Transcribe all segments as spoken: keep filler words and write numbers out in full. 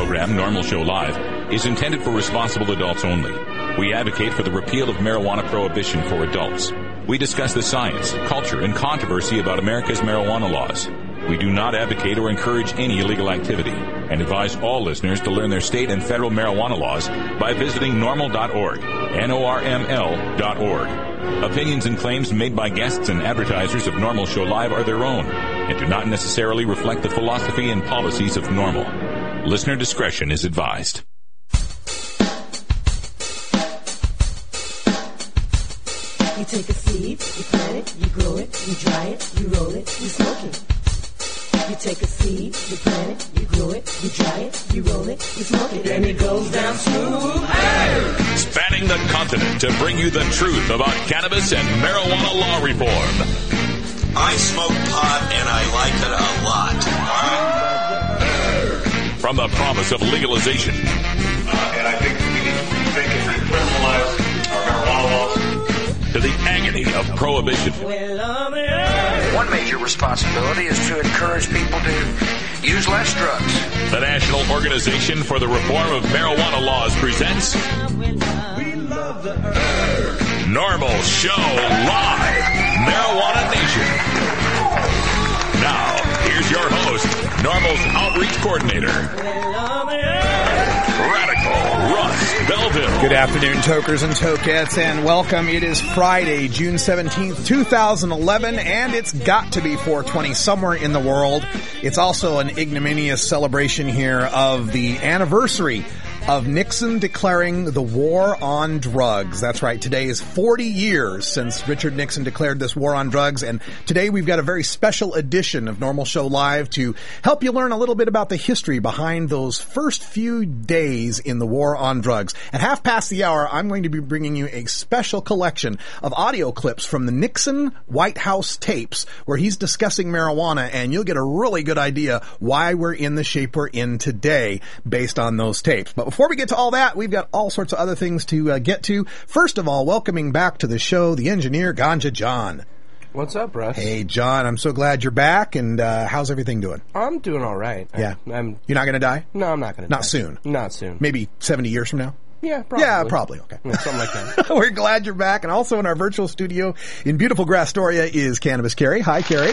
program, Normal Show Live, is intended for responsible adults only. We advocate for the repeal of marijuana prohibition for adults. We discuss the science, culture, and controversy about America's marijuana laws. We do not advocate or encourage any illegal activity and advise all listeners to learn their state and federal marijuana laws by visiting normal dot org, N O R M L dot org. Opinions and claims made by guests and advertisers of Normal Show Live are their own and do not necessarily reflect the philosophy and policies of Normal. Listener discretion is advised. You take a seed, you plant it, you grow it, you dry it, you roll it, you smoke it. You take a seed, you plant it, you grow it, you dry it, you roll it, you smoke it, and it goes down smooth. Hey! Spanning the continent to bring you the truth about cannabis and marijuana law reform. I smoke pot and I like it a lot. From the promise of legalization. Uh, and I think we need to think and recriminalize our marijuana laws. To the agony of prohibition. One major responsibility is to encourage people to use less drugs. The National Organization for the Reform of Marijuana Laws presents Normal Show Live, Marijuana Nation. Now, here's your host, Normal's Outreach Coordinator, Radical Russ Belville. Good afternoon, tokers and tokettes, and welcome. It is Friday, June seventeenth, twenty eleven, and it's got to be four twenty somewhere in the world. It's also an ignominious celebration here of the anniversary of Nixon declaring the war on drugs. That's right. Today is forty years since Richard Nixon declared this war on drugs. And today we've got a very special edition of Normal Show Live to help you learn a little bit about the history behind those first few days in the war on drugs. At half past the hour, I'm going to be bringing you a special collection of audio clips from the Nixon White House tapes where he's discussing marijuana, and you'll get a really good idea why we're in the shape we're in today based on those tapes. But before we get to all that, we've got all sorts of other things to uh, get to. First of all, welcoming back to the show, the engineer, Ganja John. What's up, Russ? Hey, John, I'm so glad you're back, and uh, how's everything doing? I'm doing all right. Yeah. I, I'm. You're not going to die? No, I'm not going to die. Not soon? Not soon. Maybe seventy years from now? Yeah, probably. Yeah, probably. Okay. Yeah, something like that. We're glad you're back, and also in our virtual studio in beautiful Grastoria is Cannabis Carrie. Hi, Carrie.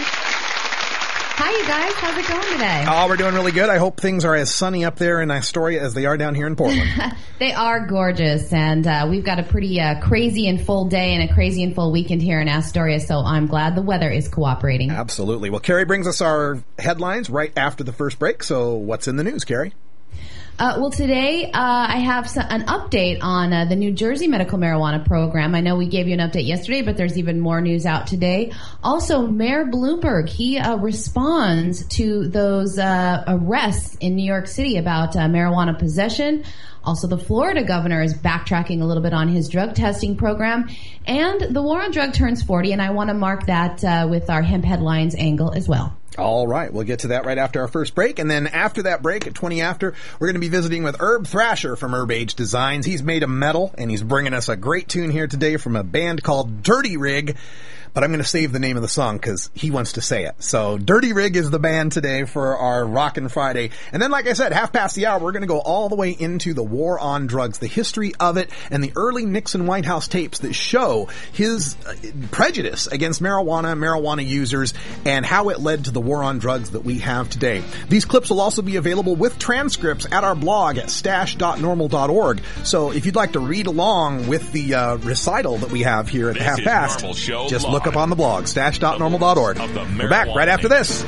Hi, you guys. How's it going today? Oh, we're doing really good. I hope things are as sunny up there in Astoria as they are down here in Portland. They are gorgeous, and uh, we've got a pretty uh, crazy and full day and a crazy and full weekend here in Astoria, so I'm glad the weather is cooperating. Absolutely. Well, Carrie brings us our headlines right after the first break, so what's in the news, Carrie? Uh, well, today uh, I have some, an update on uh, the New Jersey medical marijuana program. I know we gave you an update yesterday, but there's even more news out today. Also, Mayor Bloomberg, he uh, responds to those uh, arrests in New York City about uh, marijuana possession. Also, the Florida governor is backtracking a little bit on his drug testing program. And the war on drug turns forty, and I want to mark that uh, with our hemp headlines angle as well. All right. We'll get to that right after our first break. And then after that break, at twenty after, we're going to be visiting with Herb Thrasher from Herb Age Designs. He's made a metal, and he's bringing us a great tune here today from a band called Dirty Rig. But I'm going to save the name of the song because he wants to say it. So Dirty Rig is the band today for our Rockin' Friday. And then, like I said, half past the hour, we're going to go all the way into the war on drugs, the history of it, and the early Nixon White House tapes that show his uh, prejudice against marijuana, marijuana users, and how it led to the war on drugs that we have today. These clips will also be available with transcripts at our blog at stash dot normal dot org. So if you'd like to read along with the uh, recital that we have here at This half is past, Normal Show just Live. Look up on the blog, stash dot normal dot org. We're back right after this.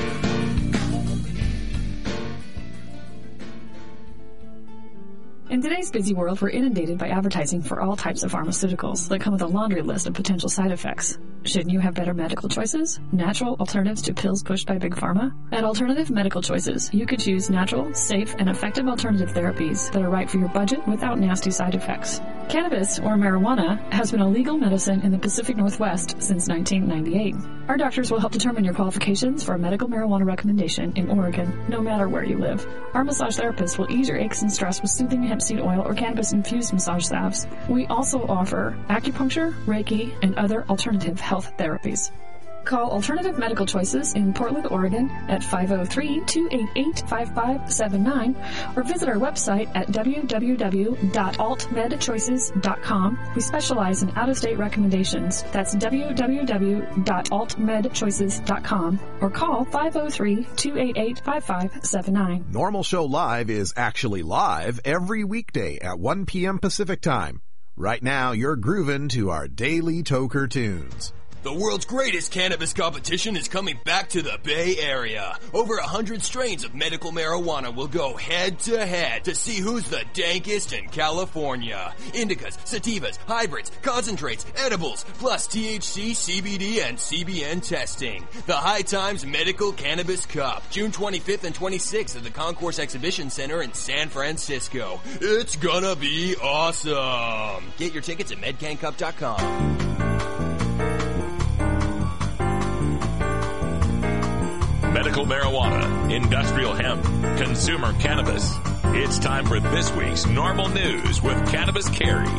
In today's busy world, we're inundated by advertising for all types of pharmaceuticals that come with a laundry list of potential side effects. Shouldn't you have better medical choices? Natural alternatives to pills pushed by Big Pharma? At Alternative Medical Choices, you could choose natural, safe, and effective alternative therapies that are right for your budget without nasty side effects. Cannabis, or marijuana, has been a legal medicine in the Pacific Northwest since nineteen ninety-eight. Our doctors will help determine your qualifications for a medical marijuana recommendation in Oregon, no matter where you live. Our massage therapists will ease your aches and stress with soothing hemp seed oil or cannabis-infused massage salves. We also offer acupuncture, Reiki, and other alternative health therapies. Call Alternative Medical Choices in Portland, Oregon at five oh three, two eight eight, five five seven nine or visit our website at w w w dot alt med choices dot com. We specialize in out-of-state recommendations. That's w w w dot alt med choices dot com or call five oh three, two eight eight, five five seven nine. Normal Show Live is actually live every weekday at one p.m. Pacific Time. Right now, you're grooving to our daily Toker tunes. The world's greatest cannabis competition is coming back to the Bay Area. Over a hundred strains of medical marijuana will go head to head to see who's the dankest in California. Indicas, sativas, hybrids, concentrates, edibles, plus T H C, C B D, and C B N testing. The High Times Medical Cannabis Cup, June twenty-fifth and twenty-sixth at the Concourse Exhibition Center in San Francisco. It's gonna be awesome. Get your tickets at medcan cup dot com. Medical marijuana, industrial hemp, consumer cannabis. It's time for this week's Normal News with Cannabis Carrie.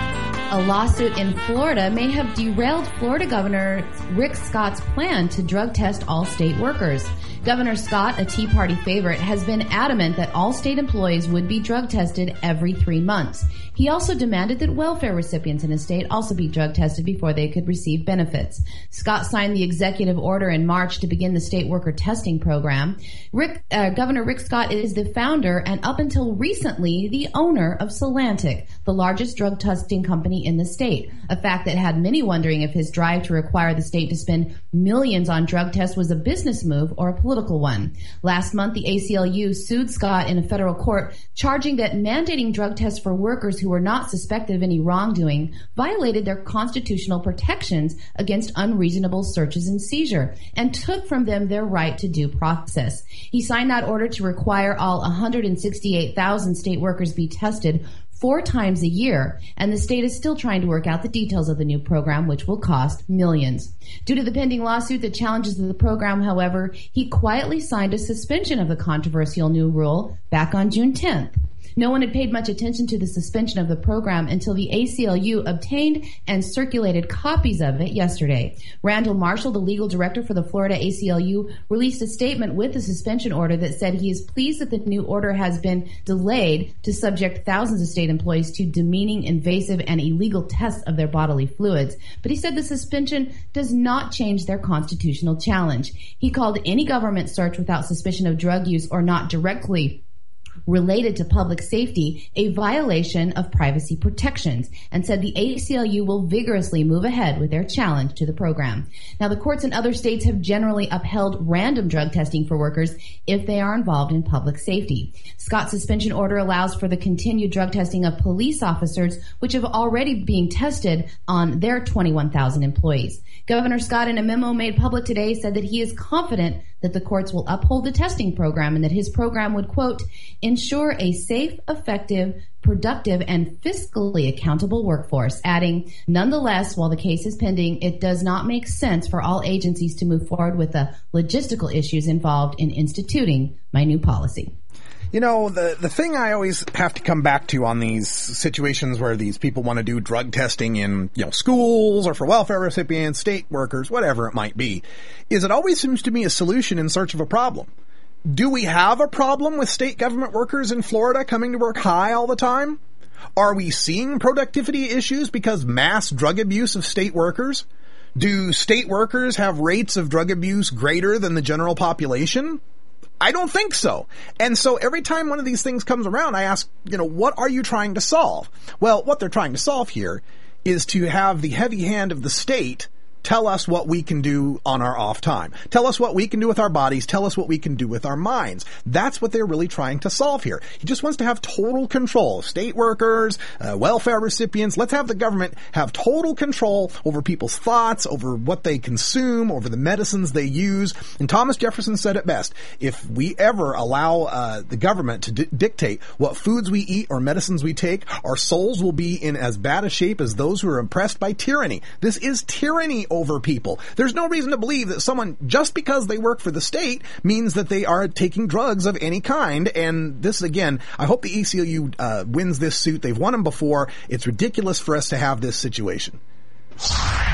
A lawsuit in Florida may have derailed Florida Governor Rick Scott's plan to drug test all state workers. Governor Scott, a Tea Party favorite, has been adamant that all state employees would be drug tested every three months. He also demanded that welfare recipients in his state also be drug tested before they could receive benefits. Scott signed the executive order in March to begin the state worker testing program. Rick, uh, Governor Rick Scott is the founder and up until recently the owner of Solantic, the largest drug testing company in the state, a fact that had many wondering if his drive to require the state to spend millions on drug tests was a business move or a political one. Last month, the A C L U sued Scott in a federal court, charging that mandating drug tests for workers who were not suspected of any wrongdoing violated their constitutional protections against unreasonable searches and seizure and took from them their right to due process. He signed that order to require all one hundred sixty-eight thousand state workers be tested four times a year, and the state is still trying to work out the details of the new program, which will cost millions. Due to the pending lawsuit that challenges the program, however, he quietly signed a suspension of the controversial new rule back on June tenth. No one had paid much attention to the suspension of the program until the A C L U obtained and circulated copies of it yesterday. Randall Marshall, the legal director for the Florida A C L U, released a statement with the suspension order that said he is pleased that the new order has been delayed to subject thousands of state employees to demeaning, invasive, and illegal tests of their bodily fluids. But he said the suspension does not change their constitutional challenge. He called any government search without suspicion of drug use or not directly related to public safety a violation of privacy protections, and said the A C L U will vigorously move ahead with their challenge to the program. Now, the courts in other states have generally upheld random drug testing for workers if they are involved in public safety. Scott's suspension order allows for the continued drug testing of police officers, which have already been tested on their twenty-one thousand employees. Governor Scott, in a memo made public today, said that he is confident that the courts will uphold the testing program and that his program would, quote, ensure a safe, effective, productive, and fiscally accountable workforce, adding, nonetheless, while the case is pending, it does not make sense for all agencies to move forward with the logistical issues involved in instituting my new policy. You know, the the thing I always have to come back to on these situations where these people want to do drug testing in, you know, schools or for welfare recipients, state workers, whatever it might be, is it always seems to be a solution in search of a problem. Do we have a problem with state government workers in Florida coming to work high all the time? Are we seeing productivity issues because mass drug abuse of state workers? Do state workers have rates of drug abuse greater than the general population? I don't think so. And so every time one of these things comes around, I ask, you know, what are you trying to solve? Well, what they're trying to solve here is to have the heavy hand of the state tell us what we can do on our off time. Tell us what we can do with our bodies. Tell us what we can do with our minds. That's what they're really trying to solve here. He just wants to have total control. State workers, uh, welfare recipients. Let's have the government have total control over people's thoughts, over what they consume, over the medicines they use. And Thomas Jefferson said it best. If we ever allow uh, the government to di- dictate what foods we eat or medicines we take, our souls will be in as bad a shape as those who are oppressed by tyranny. This is tyranny over people. There's no reason to believe that someone, just because they work for the state, means that they are taking drugs of any kind. And this, again, I hope the A C L U uh, wins this suit. They've won them before. It's ridiculous for us to have this situation.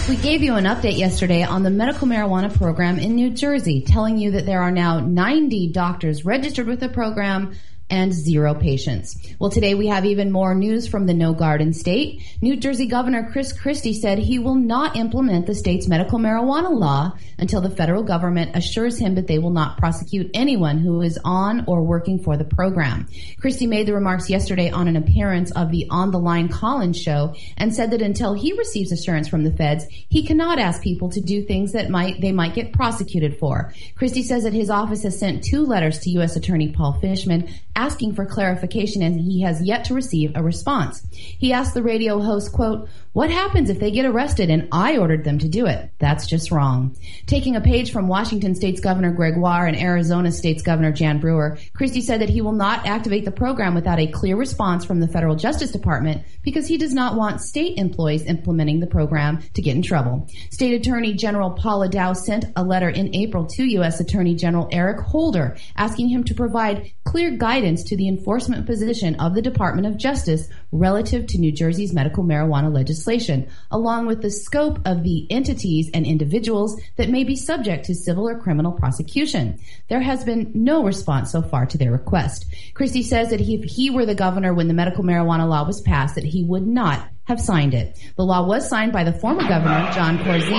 We gave you an update yesterday on the medical marijuana program in New Jersey, telling you that there are now ninety doctors registered with the program and zero patients. Well, today we have even more news from the No Garden state. New Jersey Governor Chris Christie said he will not implement the state's medical marijuana law until the federal government assures him that they will not prosecute anyone who is on or working for the program. Christie made the remarks yesterday on an appearance of the On the Line Collins show and said that until he receives assurance from the feds, he cannot ask people to do things that might they might get prosecuted for. Christie says that his office has sent two letters to U S Attorney Paul Fishman asking for clarification, and he has yet to receive a response. He asked the radio host, quote, "What happens if they get arrested and I ordered them to do it? That's just wrong." Taking a page from Washington State's Governor Gregoire and Arizona State's Governor Jan Brewer, Christie said that he will not activate the program without a clear response from the Federal Justice Department because he does not want state employees implementing the program to get in trouble. State Attorney General Paula Dow sent a letter in April to U S Attorney General Eric Holder asking him to provide clear guidance to the enforcement position of the Department of Justice relative to New Jersey's medical marijuana legislation, along with the scope of the entities and individuals that may be subject to civil or criminal prosecution. There has been no response so far to their request. Christie says that if he were the governor when the medical marijuana law was passed, that he would not have signed it. The law was signed by the former governor, John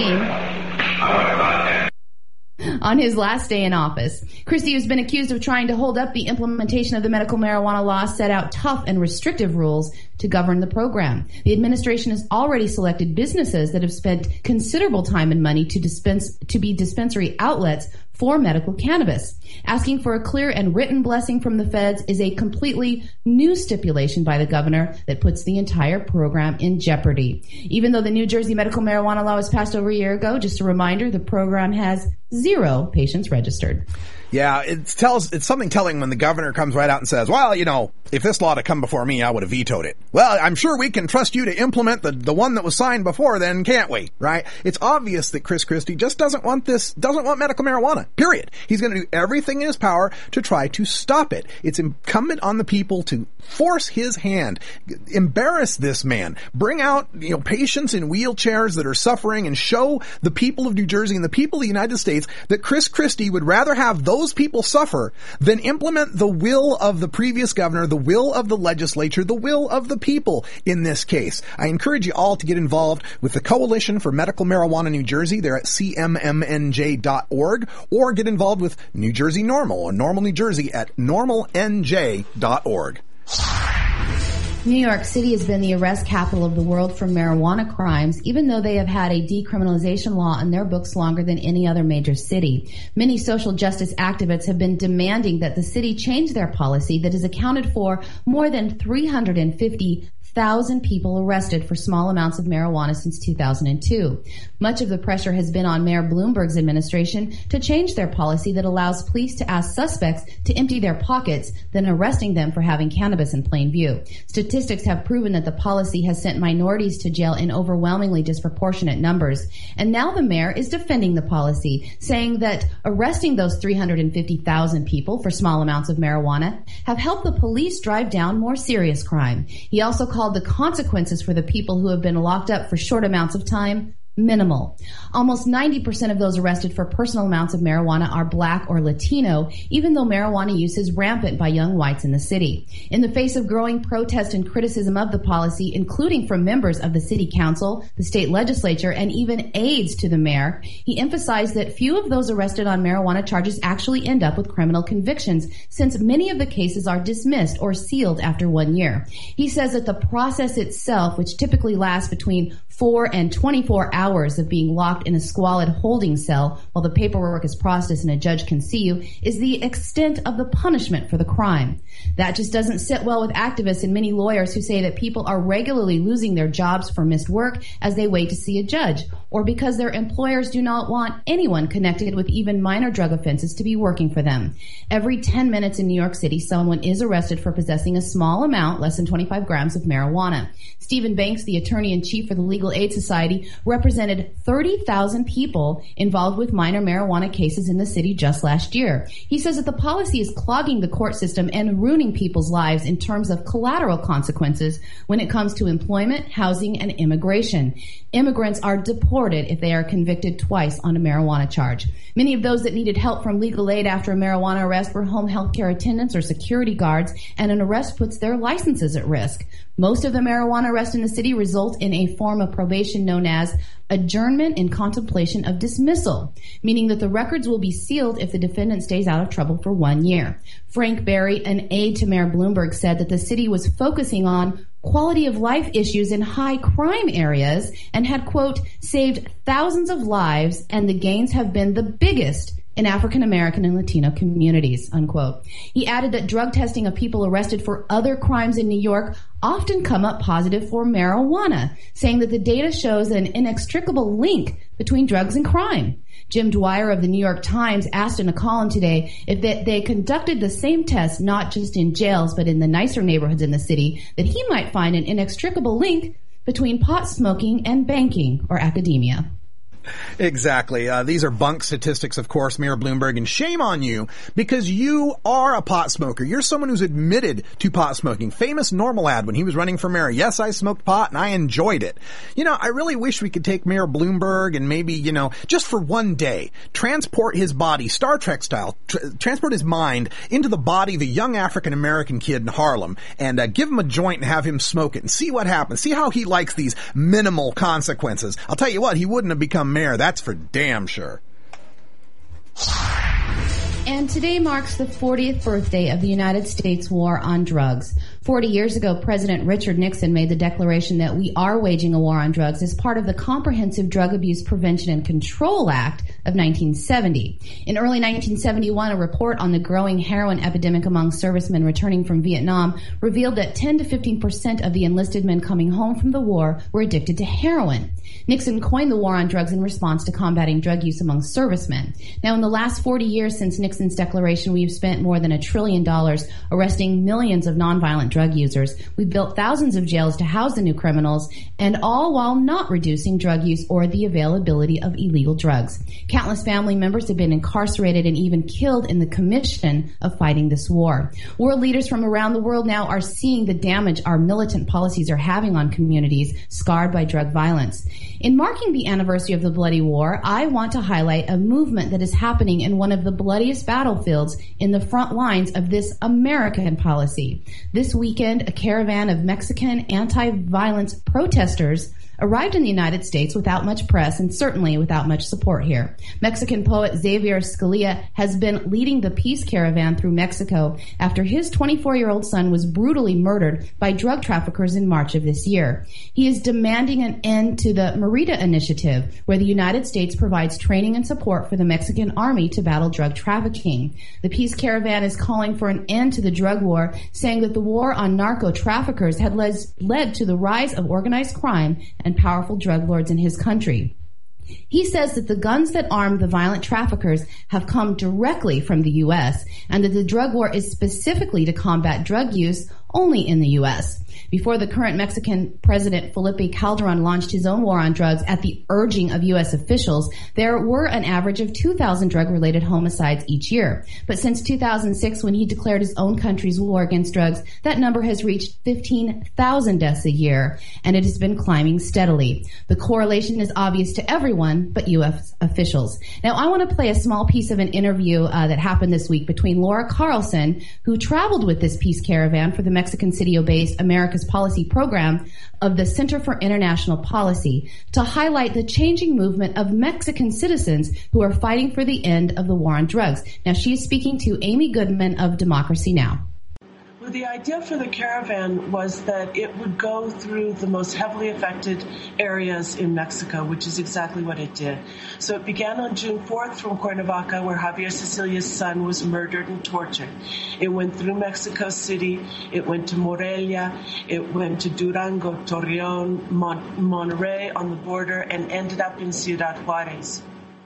Corzine, on his last day in office. Christie has been accused of trying to hold up the implementation of the medical marijuana law, set out tough and restrictive rules to govern the program. The administration has already selected businesses that have spent considerable time and money to dispense to be dispensary outlets for medical cannabis. Asking for a clear and written blessing from the feds is a completely new stipulation by the governor that puts the entire program in jeopardy. Even though the New Jersey medical marijuana law was passed over a year ago, just a reminder, the program has zero patients registered. Yeah, it tells it's something telling when the governor comes right out and says, well, you know, if this law had come before me, I would have vetoed it. Well, I'm sure we can trust you to implement the, the one that was signed before then, can't we? Right? It's obvious that Chris Christie just doesn't want this, doesn't want medical marijuana, period. He's going to do everything in his power to try to stop it. It's incumbent on the people to force his hand, embarrass this man, bring out, you know, patients in wheelchairs that are suffering and show the people of New Jersey and the people of the United States that Chris Christie would rather have those Those people suffer than implement the will of the previous governor, the will of the legislature, the will of the people in this case. I encourage you all to get involved with the Coalition for Medical Marijuana New Jersey. They're at C M M N J dot org, or get involved with New Jersey Normal or Normal New Jersey at normal N J dot org. New York City has been the arrest capital of the world for marijuana crimes, even though they have had a decriminalization law on their books longer than any other major city. Many social justice activists have been demanding that the city change their policy that has accounted for more than three hundred fifty thousand people arrested for small amounts of marijuana since two thousand two. Much of the pressure has been on Mayor Bloomberg's administration to change their policy that allows police to ask suspects to empty their pockets, then arresting them for having cannabis in plain view. Statistics have proven that the policy has sent minorities to jail in overwhelmingly disproportionate numbers. And now the mayor is defending the policy, saying that arresting those three hundred fifty thousand people for small amounts of marijuana have helped the police drive down more serious crime. He also called the consequences for the people who have been locked up for short amounts of time minimal. Almost ninety percent of those arrested for personal amounts of marijuana are black or Latino, even though marijuana use is rampant by young whites in the city. In the face of growing protest and criticism of the policy, including from members of the city council, the state legislature, and even aides to the mayor, he emphasized that few of those arrested on marijuana charges actually end up with criminal convictions, since many of the cases are dismissed or sealed after one year. He says that the process itself, which typically lasts between four and twenty-four hours of being locked in a squalid holding cell while the paperwork is processed and a judge can see you, is the extent of the punishment for the crime. That just doesn't sit well with activists and many lawyers who say that people are regularly losing their jobs for missed work as they wait to see a judge, or because their employers do not want anyone connected with even minor drug offenses to be working for them. Every ten minutes in New York City, someone is arrested for possessing a small amount, less than twenty-five grams of marijuana. Stephen Banks, the attorney-in-chief for the Legal Aid Society, represented thirty thousand people involved with minor marijuana cases in the city just last year. He says that the policy is clogging the court system and ruining people's lives in terms of collateral consequences when it comes to employment, housing, and immigration. Immigrants are deported deported if they are convicted twice on a marijuana charge. Many of those that needed help from legal aid after a marijuana arrest were home health care attendants or security guards, and an arrest puts their licenses at risk. Most of the marijuana arrests in the city result in a form of probation known as adjournment in contemplation of dismissal, meaning that the records will be sealed if the defendant stays out of trouble for one year. Frank Berry, an aide to Mayor Bloomberg, said that the city was focusing on quality of life issues in high crime areas and had, quote, saved thousands of lives, and the gains have been the biggest in African American and Latino communities, unquote. He added that drug testing of people arrested for other crimes in New York often come up positive for marijuana, saying that the data shows an inextricable link between drugs and crime. Jim Dwyer of the New York Times asked in a column today if they, they conducted the same tests not just in jails but in the nicer neighborhoods in the city, that he might find an inextricable link between pot smoking and banking or academia. Exactly. Uh, these are bunk statistics, of course, Mayor Bloomberg, and shame on you because you are a pot smoker. You're someone who's admitted to pot smoking. Famous Normal ad when he was running for mayor. Yes, I smoked pot and I enjoyed it. You know, I really wish we could take Mayor Bloomberg and maybe, you know, just for one day, transport his body, Star Trek style, tr- transport his mind into the body of a young African-American kid in Harlem and uh, give him a joint and have him smoke it and see what happens. See how he likes these minimal consequences. I'll tell you what, he wouldn't have become mayor, that's for damn sure. And today marks the fortieth birthday of the United States war on drugs. Forty years ago, President Richard Nixon made the declaration that we are waging a war on drugs as part of the Comprehensive Drug Abuse Prevention and Control Act of nineteen seventy. In early nineteen seventy-one, a report on the growing heroin epidemic among servicemen returning from Vietnam revealed that ten to fifteen percent of the enlisted men coming home from the war were addicted to heroin. Nixon coined the war on drugs in response to combating drug use among servicemen. Now, in the last forty years since Nixon's declaration, we've spent more than a trillion dollars arresting millions of nonviolent drug users. We've built thousands of jails to house the new criminals, and all while not reducing drug use or the availability of illegal drugs. Countless family members have been incarcerated and even killed in the commission of fighting this war. World leaders from around the world now are seeing the damage our militant policies are having on communities scarred by drug violence. In marking the anniversary of the Bloody War, I want to highlight a movement that is happening in one of the bloodiest battlefields in the front lines of this American policy. This weekend, a caravan of Mexican anti-violence protesters arrived in the United States without much press and certainly without much support here. Mexican poet Xavier Scalia has been leading the peace caravan through Mexico after his twenty-four-year-old son was brutally murdered by drug traffickers in March of this year. He is demanding an end to the Merida Initiative, where the United States provides training and support for the Mexican army to battle drug trafficking. The peace caravan is calling for an end to the drug war, saying that the war on narco traffickers had led, led to the rise of organized crime and powerful drug lords in his country. He says that the guns that arm the violent traffickers have come directly from the U S and that the drug war is specifically to combat drug use only in the U S. Before the current Mexican president Felipe Calderon launched his own war on drugs at the urging of U S officials, there were an average of two thousand drug-related homicides each year. But since two thousand six, when he declared his own country's war against drugs, that number has reached fifteen thousand deaths a year, and it has been climbing steadily. The correlation is obvious to everyone but U S officials. Now, I want to play a small piece of an interview uh, that happened this week between Laura Carlson, who traveled with this peace caravan for the Mexican City-based America's Policy Program of the Center for International Policy, to highlight the changing movement of Mexican citizens who are fighting for the end of the war on drugs. Now, she is speaking to Amy Goodman of Democracy Now! Well, the idea for the caravan was that it would go through the most heavily affected areas in Mexico, which is exactly what it did. So it began on June fourth from Cuernavaca, where Javier Cecilia's son was murdered and tortured. It went through Mexico City, it went to Morelia, it went to Durango, Torreon, Mon- Monterrey on the border, and ended up in Ciudad Juarez.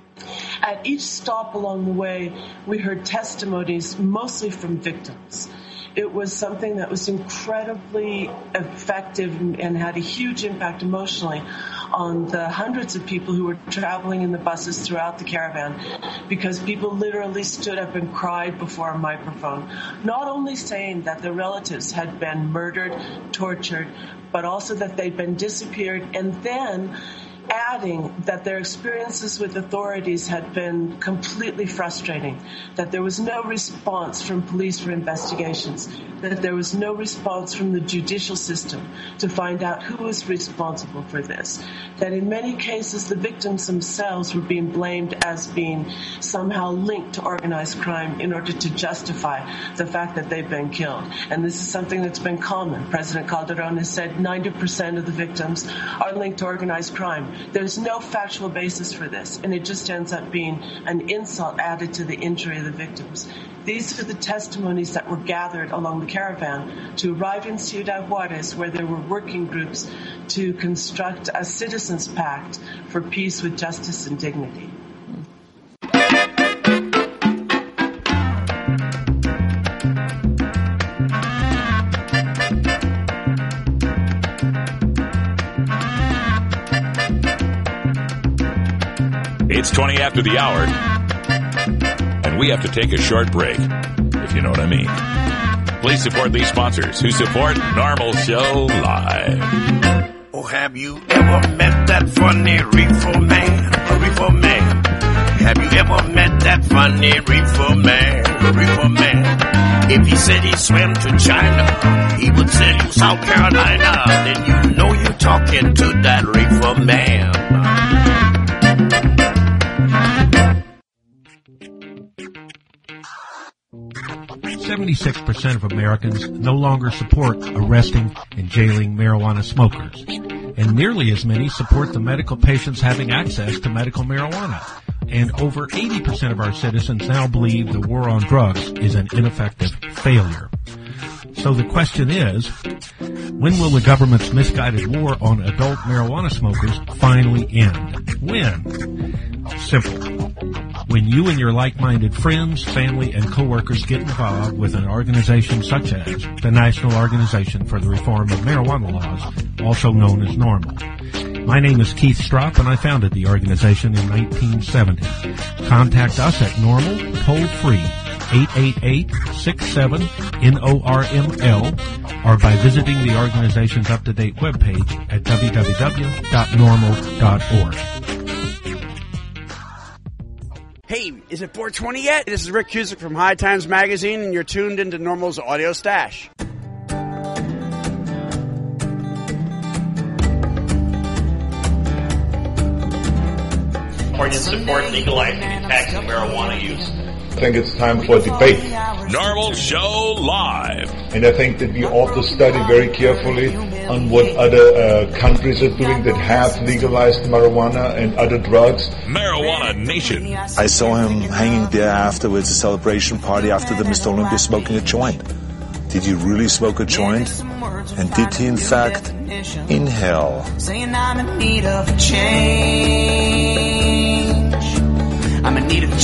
At each stop along the way, we heard testimonies mostly from victims. It was something that was incredibly effective and had a huge impact emotionally on the hundreds of people who were traveling in the buses throughout the caravan, because people literally stood up and cried before a microphone, not only saying that their relatives had been murdered, tortured, but also that they'd been disappeared, and then adding that their experiences with authorities had been completely frustrating, that there was no response from police for investigations, that there was no response from the judicial system to find out who was responsible for this, that in many cases the victims themselves were being blamed as being somehow linked to organized crime in order to justify the fact that they've been killed. And this is something that's been common. President Calderon has said ninety percent of the victims are linked to organized crime. There's no factual basis for this, and it just ends up being an insult added to the injury of the victims. These are the testimonies that were gathered along the caravan to arrive in Ciudad Juarez, where there were working groups to construct a citizens' pact for peace with justice and dignity. It's twenty after the hour, and we have to take a short break, if you know what I mean. Please support these sponsors who support Normal Show Live. Oh, have you ever met that funny reefer man? A reefer man. Have you ever met that funny reefer man? A reefer man. If he said he swam to China, he would tell you South Carolina. Then you know you're talking to that reefer man. seventy-six percent of Americans no longer support arresting and jailing marijuana smokers, and nearly as many support the medical patients having access to medical marijuana. And over eighty percent of our citizens now believe the war on drugs is an ineffective failure. So the question is, when will the government's misguided war on adult marijuana smokers finally end? When? Simple. When you and your like-minded friends, family, and coworkers get involved with an organization such as the National Organization for the Reform of Marijuana Laws, also known as NORML. My name is Keith Stropp, and I founded the organization in nineteen seventy. Contact us at NORML, toll-free, eight eight eight, six seven, N O R M L, or by visiting the organization's up-to-date webpage at w w w dot normal dot org. Hey, is it four twenty yet? This is Rick Cusick from High Times Magazine, and you're tuned into NORML's Audio Stash. Californians support legalizing and taxing marijuana use. I think it's time for debate. Normal Show Live. And I think that we ought to study very carefully on what other uh, countries are doing that have legalized marijuana and other drugs. Marijuana Nation. I saw him hanging there afterwards, a celebration party after the Mister Olympia, smoking a joint. Did he really smoke a joint? And did he in fact inhale? Saying I'm in need of a change. I'm in need of a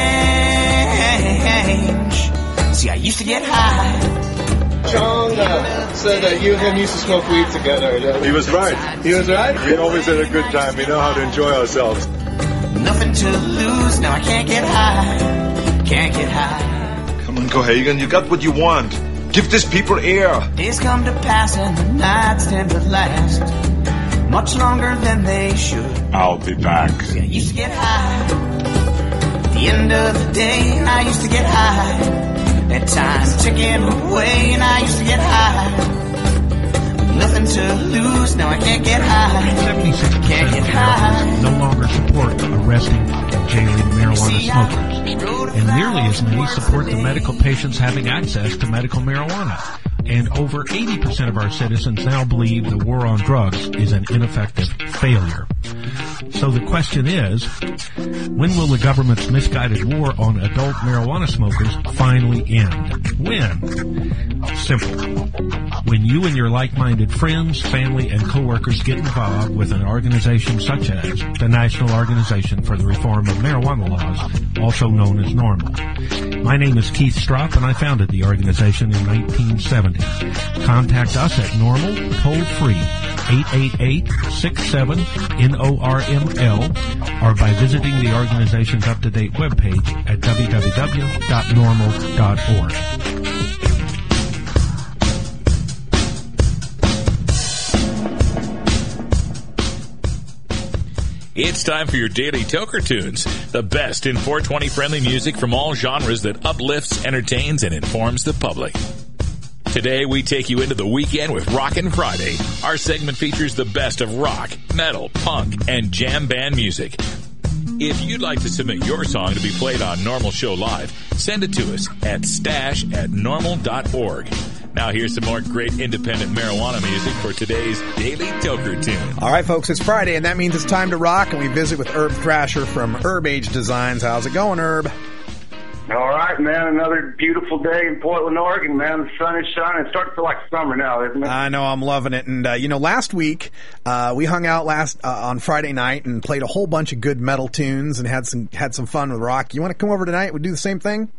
change. See, I used to get high. John uh, said that you and him used to smoke weed together. He was right. He was right? We always had a good time. We know how to enjoy ourselves. Nothing to lose. Now I can't get high. Can't get high. Come on, Cohagen. You got what you want. Give these people air. Days come to pass and the nights tend to last much longer than they should. I'll be back. See, I used to get high. At the end of the day, I used to get high. That time ticking away, and I used to get high. Nothing to lose, now I can't get high. seventy-six percent can't get of high. Americans no longer support arresting and jailing marijuana smokers, and nearly as many support the medical patients having access to medical marijuana. And over eighty percent of our citizens now believe the war on drugs is an ineffective failure. So the question is, when will the government's misguided war on adult marijuana smokers finally end? When? Simple. When you and your like-minded friends, family, and coworkers get involved with an organization such as the National Organization for the Reform of Marijuana Laws, also known as NORML. My name is Keith Stropp, and I founded the organization in nineteen seventy. Contact us at NORML, toll-free, eight eight eight, six seven, N O R M L, or by visiting the organization's up-to-date webpage at w w w dot normal dot org. It's time for your Daily Toker Tunes, the best in four twenty friendly music from all genres that uplifts, entertains, and informs the public. Today, we take you into the weekend with Rockin' Friday. Our segment features the best of rock, metal, punk, and jam band music. If you'd like to submit your song to be played on Normal Show Live, send it to us at stash at normal dot org. Now here's some more great independent marijuana music for today's Daily Toker Tune. All right, folks, it's Friday, and that means it's time to rock, and we visit with Herb Thrasher from Herb Age Designs. How's it going, Herb? All right, man. Another beautiful day in Portland, Oregon, man. The sun is shining. It's starting to feel like summer now, isn't it? I know. I'm loving it. And, uh, you know, last week, uh, we hung out last uh, on Friday night and played a whole bunch of good metal tunes and had some had some fun with rock. You want to come over tonight? We'll do the same thing?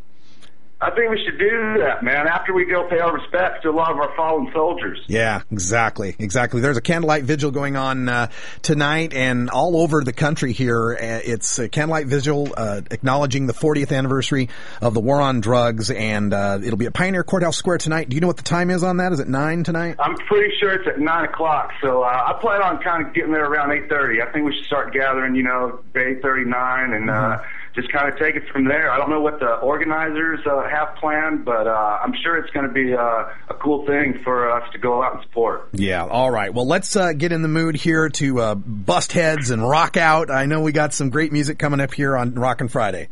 I think we should do that, man, after we go pay our respects to a lot of our fallen soldiers. Yeah, exactly, exactly. There's a candlelight vigil going on uh, tonight and all over the country here. It's a candlelight vigil uh, acknowledging the fortieth anniversary of the war on drugs, and uh, it'll be at Pioneer Courthouse Square tonight. Do you know what the time is on that? Is it nine tonight? I'm pretty sure it's at nine o'clock, so uh, I plan on kind of getting there around eight thirty. I think we should start gathering, you know, eight thirty-nine, and uh, just kind of take it from there. I don't know what the organizers uh, have planned, but uh, I'm sure it's going to be uh, a cool thing for us to go out and support. Yeah, all right. Well, let's uh, get in the mood here to uh, bust heads and rock out. I know we got some great music coming up here on Rockin' Friday.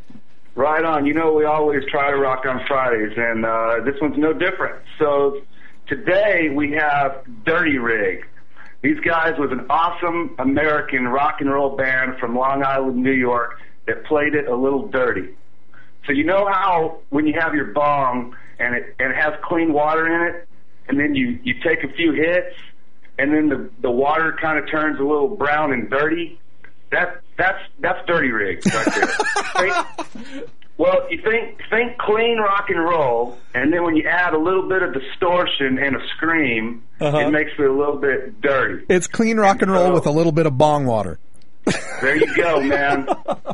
Right on. You know, we always try to rock on Fridays, and uh, this one's no different. So today we have Dirty Rig. These guys was an awesome American rock and roll band from Long Island, New York, that played it a little dirty. So you know how when you have your bong and it and it has clean water in it, and then you, you take a few hits, and then the, the water kind of turns a little brown and dirty? That that's that's Dirty Rig right there. think, well, you think think clean rock and roll, and then when you add a little bit of distortion and a scream, uh-huh. it makes it a little bit dirty. It's clean rock and roll so, with a little bit of bong water. There you go, man.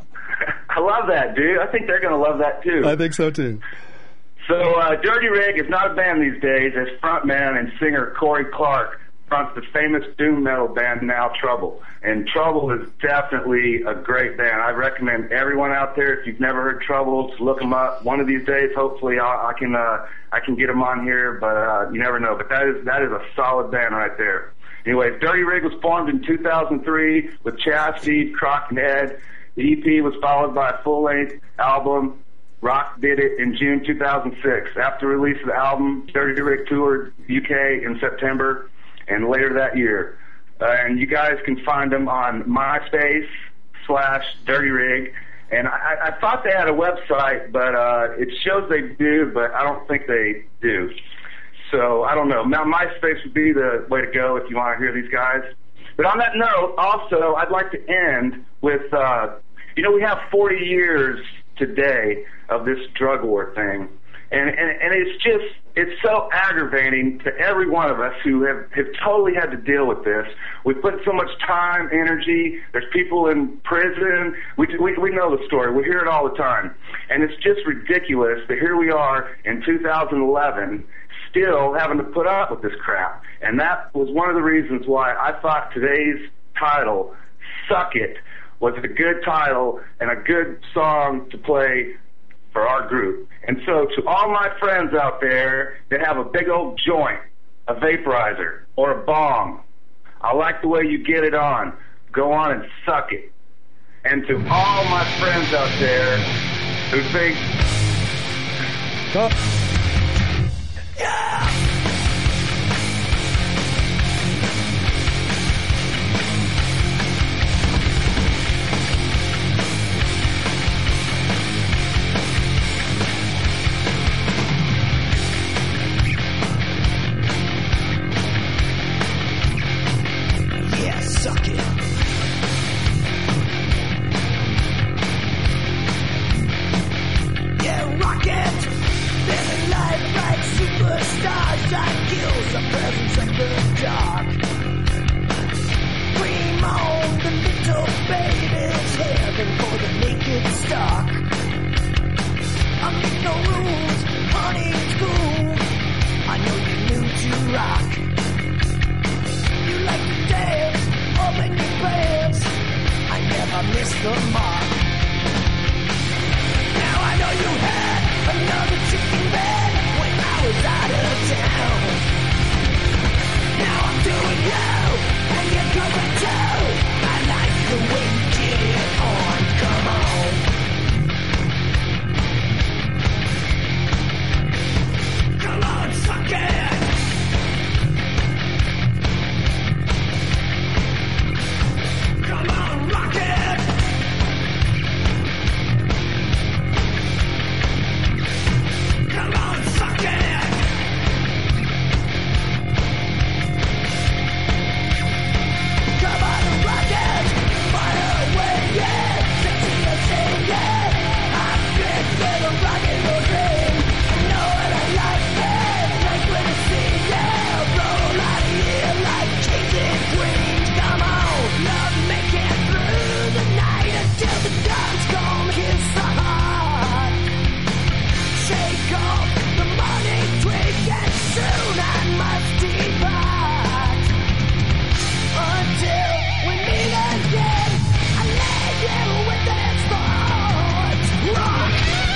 I love that, dude. I think they're going to love that, too. I think so, too. So, uh, Dirty Rig is not a band these days, as frontman and singer Corey Clark fronts the famous doom metal band Now Trouble. And Trouble is definitely a great band. I recommend everyone out there, if you've never heard Trouble, to look them up. One of these days, hopefully, I'll, I can uh, I can get them on here, but uh, you never know. But that is that is a solid band right there. Anyways, Dirty Rig was formed in two thousand three with Chad, Steve, Croc, and Ed. The E P was followed by a full-length album. Rock did it in June two thousand six. After the release of the album, Dirty Rig toured U K in September and later that year. Uh, and you guys can find them on MySpace slash Dirty Rig. And I, I thought they had a website, but uh, it shows they do, but I don't think they do. So, I don't know. Now, MySpace would be the way to go if you want to hear these guys. But on that note, also, I'd like to end with, uh, you know, we have forty years today of this drug war thing. And, and, and it's just, it's so aggravating to every one of us who have, have totally had to deal with this. We put so much time, energy. There's people in prison. We, we, we know the story. We hear it all the time. And it's just ridiculous that here we are in two thousand eleven still having to put up with this crap. And that was one of the reasons why I thought today's title, Suck It, was a good title and a good song to play for our group. And so to all my friends out there that have a big old joint, a vaporizer, or a bong, I like the way you get it on. Go on and suck it. And to all my friends out there who think... Oh. Yeah! Yeah, suck it. Yeah, rock it. Living life like superstars, like kills the presence of the dark. Cream on the little baby's heaven for the naked stock. I make no rules, honey, it's cool. I know you're new to rock. You like to dance, open your pants. I I missed the mark. Now I know you had another chicken bed when I was out of town. Now I'm doing you, and you're coming too. I like the way you get it on, come on. Come on, suck it. Come on, rock it. Come on, suck it. Come on, rock it. Fire away, yeah. Sexy and sing, yeah. I'm fit for the rock and roll thing. You know what I like, yeah. Like when I see, yeah. Roll out of here like kings and queens. Come on, love making through the night until the dawn's gone. Kiss the heart. Shake off the morning drink and soon I must depart. Until we meet again, I lay you with this thought. Rock.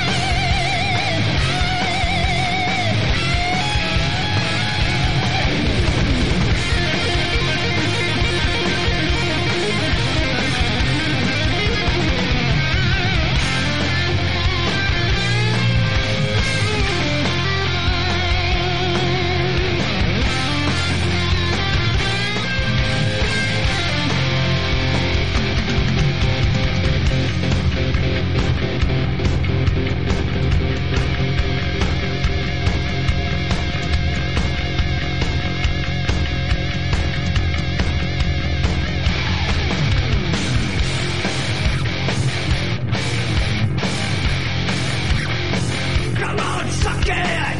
Come on, suck it!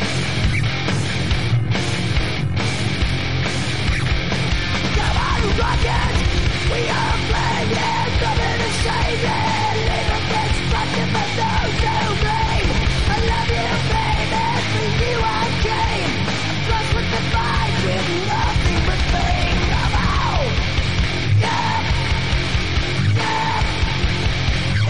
Come on, rock it! We are playing it, nothing to shame it. Leave a bitch fucking for those who bleed. I love you, baby, for you I came. I'm blessed with the vibe, with nothing but pain. Come on! Yeah! Yeah!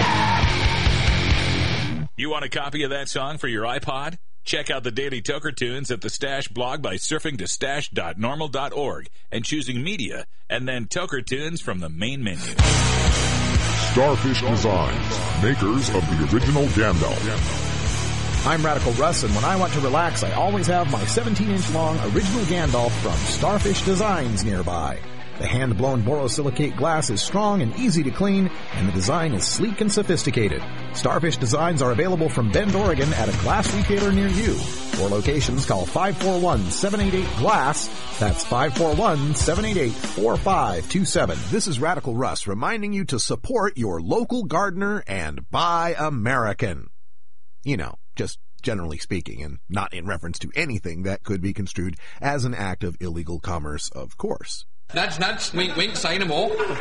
Yeah! You want a copy of that song for your iPod? Check out the Daily Toker Tunes at the Stash blog by surfing to stash dot normal dot org and choosing Media, and then Toker Tunes from the main menu. Starfish Designs, makers of the original Gandalf. I'm Radical Russ, and when I want to relax, I always have my seventeen inch long original Gandalf from Starfish Designs nearby. The hand-blown borosilicate glass is strong and easy to clean, and the design is sleek and sophisticated. Starfish Designs are available from Bend, Oregon at a glass retailer near you. For locations, call five four one, seven eight eight, GLASS. That's five four one, seven eight eight, four five two seven. This is Radical Russ reminding you to support your local gardener and buy American. You know, just generally speaking, and not in reference to anything that could be construed as an act of illegal commerce, of course. Nudge, nudge, wink, wink, say no more. Legalize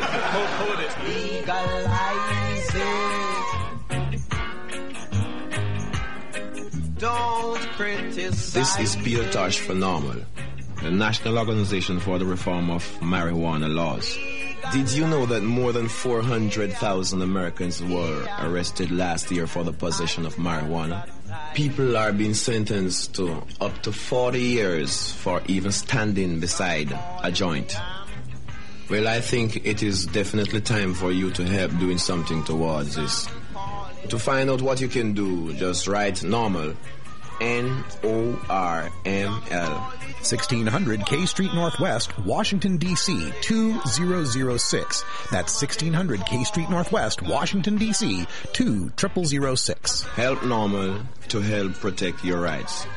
it. Don't criticize. This is Peter Tosh for NORML, the National Organization for the Reform of Marijuana Laws. Did you know that more than four hundred thousand Americans were arrested last year for the possession of marijuana? People are being sentenced to up to forty years for even standing beside a joint. Well, I think it is definitely time for you to help doing something towards this. To find out what you can do, just write NORML, N O R M L. sixteen hundred K Street Northwest, Washington, D C two zero zero six. That's sixteen hundred K Street Northwest, Washington, D C two zero zero six. Help NORML to help protect your rights.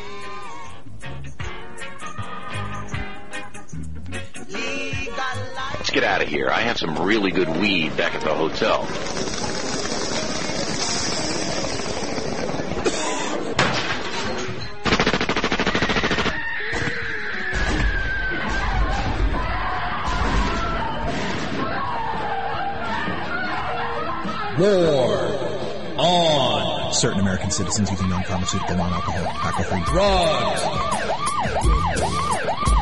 Let's get out of here. I have some really good weed back at the hotel. War on certain American citizens using non-pharmaceutical, non-alcoholic, tobacco-free drugs. All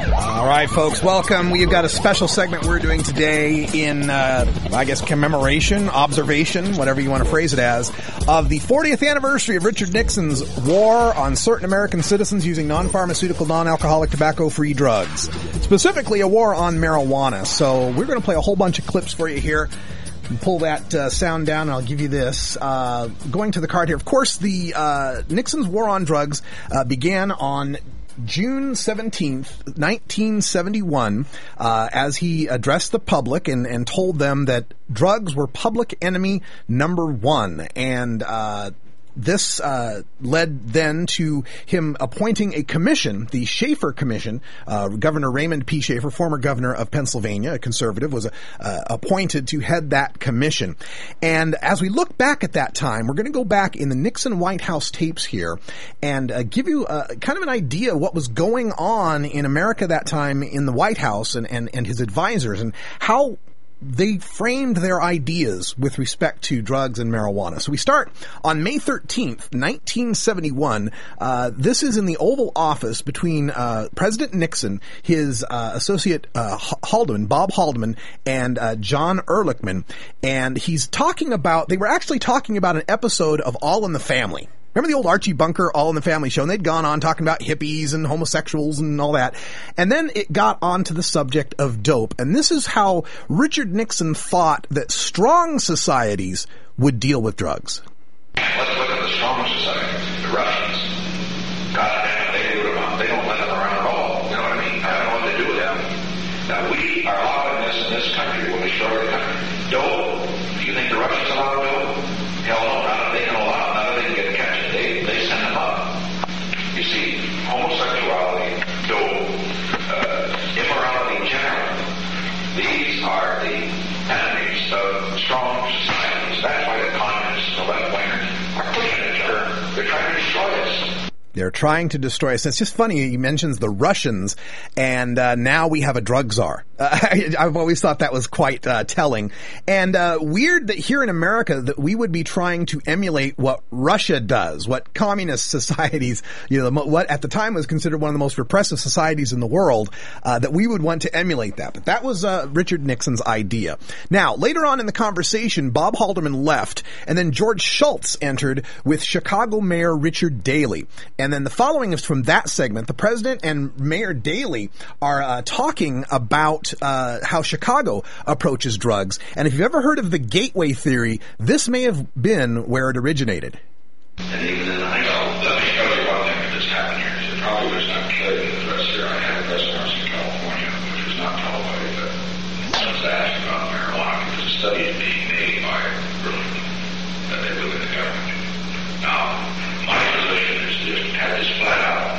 All right, folks, welcome. We've got a special segment we're doing today in, uh, I guess, commemoration, observation, whatever you want to phrase it as, of the fortieth anniversary of Richard Nixon's war on certain American citizens using non-pharmaceutical, non-alcoholic, tobacco-free drugs. Specifically, a war on marijuana. So we're going to play a whole bunch of clips for you here. Pull that uh, sound down and I'll give you this. Uh, going to the card here. Of course, the uh, Nixon's war on drugs uh, began on June seventeenth, nineteen seventy-one, uh, as he addressed the public and, and told them that drugs were public enemy number one. And, uh, This uh, led then to him appointing a commission, the Schaefer Commission. Uh, Governor Raymond P. Schaefer, former governor of Pennsylvania, a conservative, was uh, appointed to head that commission. And as we look back at that time, we're going to go back in the Nixon White House tapes here and uh, give you uh, kind of an idea of what was going on in America that time in the White House and, and, and his advisors and how they framed their ideas with respect to drugs and marijuana. So we start on May thirteenth, nineteen seventy-one. Uh, this is in the Oval Office between uh, President Nixon, his uh, associate uh, Haldeman, Bob Haldeman, and uh, John Ehrlichman. And he's talking about, they were actually talking about an episode of All in the Family. Remember the old Archie Bunker All in the Family show? And they'd gone on talking about hippies and homosexuals and all that. And then it got onto the subject of dope. And this is how Richard Nixon thought that strong societies would deal with drugs. Let's look at the strong society, the Russians. God damn, they do it around. They don't let them around at all. You know what I mean? I don't know what to do with them. Now, we are allowing this in this country when we destroy the country. Dope. Do you think the Russians allow dope? Hell no. Not if they can allow it. Not if they can get catch it. They, they send them up. You see, homosexuality, dope, uh, immorality generally, these are the enemies of strong societies. That's why the communists and the left-wingers are pushing each other. They're trying to destroy us. They're trying to destroy us. It's just funny. He mentions the Russians, and uh, now we have a drug czar. Uh, I, I've always thought that was quite uh, telling. And uh, weird that here in America that we would be trying to emulate what Russia does, what communist societies, you know, what at the time was considered one of the most repressive societies in the world, uh, that we would want to emulate that. But that was uh, Richard Nixon's idea. Now, later on in the conversation, Bob Haldeman left, and then George Shultz entered with Chicago Mayor Richard Daley. And And then the following is from that segment. The president and Mayor Daley are uh, talking about uh, how Chicago approaches drugs. And if you've ever heard of the gateway theory, this may have been where it originated. And even in the high school, let me tell you one thing that just happened here. It probably was not clear in the press here. I had a press conference in California, which was not televised, but I was asked about marijuana because a study is being made by really, that they look at the government. Now, my position is just have this flat out.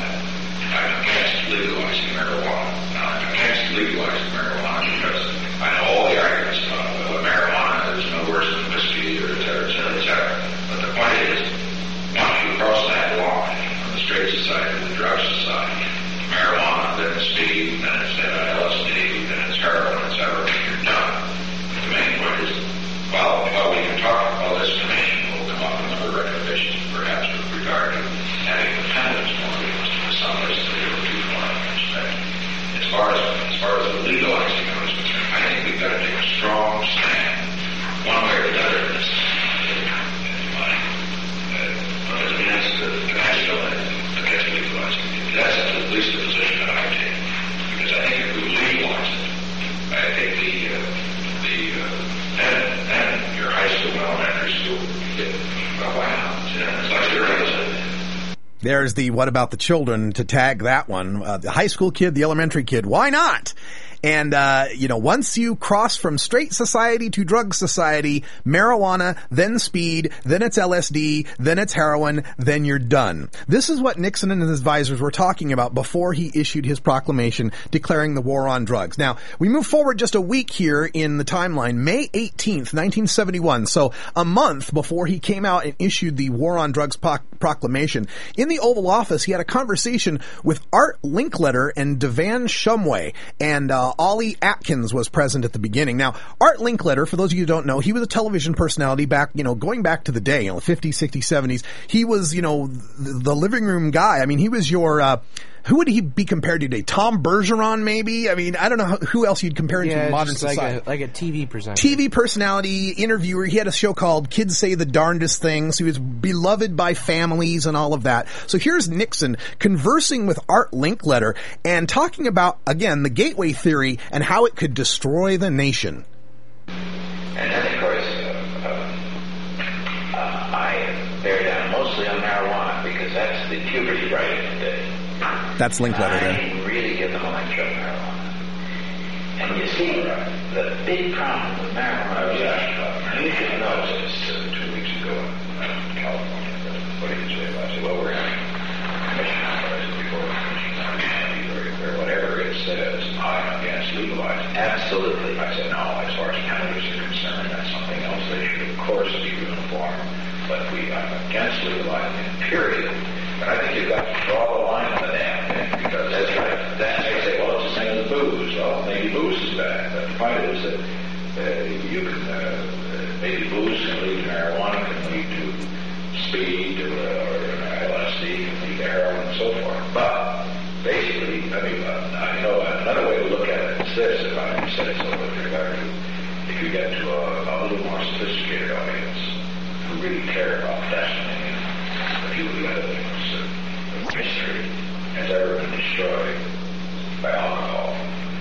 I'm against legalizing marijuana. Now, I'm against legalizing marijuana because I know all the arguments about well, marijuana is no worse than whiskey or et cetera, et cetera, et cetera. But the point is, once you cross that line from the straight society to the drug society, marijuana, then it's speed, then it's L S D, then it's heroin, et cetera, and you're done. But the main point is, while, while we can talk about this commission, we'll come up with other recommendations, perhaps with regard to having the penalties more realistic to some places that they were too far in respect. As far as as far as the legalizing of it is concerned, I think we've got to take a strong stand, one way or the other, in this mind. Because I mean, that's the that's still against legalizing. That's at least the position that I take. Because I think if we legalize it, I think the uh, the uh, then then your high school and elementary school get well, why not? It's like your other. There's the what about the children to tag that one. Uh, the high school kid, the elementary kid. Why not? And, uh, you know, once you cross from straight society to drug society, marijuana, then speed, then it's L S D, then it's heroin, then you're done. This is what Nixon and his advisors were talking about before he issued his proclamation declaring the war on drugs. Now, we move forward just a week here in the timeline, May eighteenth, nineteen seventy-one. So a month before he came out and issued the war on drugs pro- proclamation. In the Oval Office, he had a conversation with Art Linkletter and Devan Shumway. And, uh, Ollie Atkins was present at the beginning. Now, Art Linkletter, for those of you who don't know, he was a television personality back, you know, going back to the day, you know, fifties, sixties, seventies. He was, you know, the, the living room guy. I mean, he was your, uh, who would he be compared to today? Tom Bergeron, maybe? I mean, I don't know who else you'd compare him yeah, to in modern just like society. A, like a T V presenter. T V personality, interviewer. He had a show called Kids Say the Darndest Things. He was beloved by families and all of that. So here's Nixon conversing with Art Linkletter and talking about, again, the gateway theory and how it could destroy the nation. And then, of course, uh, uh, uh, I bear down mostly on marijuana because that's the puberty right of the day. That's Linkletter there. I really give them a lecture on marijuana. And you see, the big problem with marijuana is that you should know this uh, two weeks ago in California. What did you say about it? Well, we're having a commission on before the commission on or whatever it says. I'm against legalizing. Absolutely. I said, no, as far as cannabis is concerned, that's something else. They should, of course, be uniform. But we are against legalizing, period. But I think you've got to draw the line on the damn thing, because that's right. Then they say, well, it's the same as booze. Well, maybe booze is bad, but the point is that uh, you can, uh, maybe booze can lead to marijuana, can lead to speed, or, or L S D, can lead to heroin, and so forth. But basically, I mean, uh, I know another way to look at it is this, if I may say so with regard to, if you get to a, a little more sophisticated audience who really care about destiny, a few of the other things, uh, history has ever been destroyed by alcohol.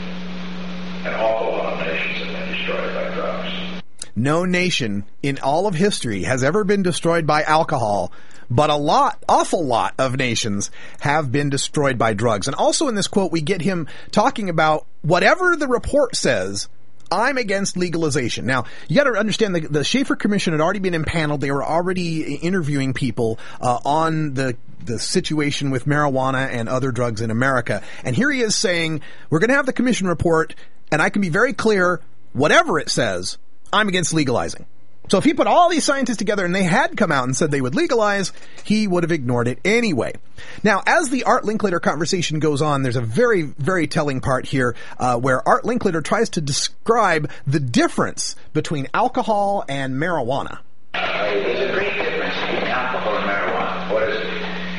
An awful lot of nations have been destroyed by drugs. No nation in all of history has ever been destroyed by alcohol, but a lot, awful lot of nations have been destroyed by drugs. And also in this quote, we get him talking about whatever the report says, I'm against legalization. Now, you got to understand the, the Schaefer Commission had already been impaneled. They were already interviewing people uh, on the the situation with marijuana and other drugs in America. And here he is saying, we're going to have the commission report, and I can be very clear, whatever it says, I'm against legalizing. So if he put all these scientists together and they had come out and said they would legalize, he would have ignored it anyway. Now, as the Art Linkletter conversation goes on, there's a very, very telling part here uh, where Art Linkletter tries to describe the difference between alcohol and marijuana. Uh, there's a great difference between alcohol and marijuana. What is it?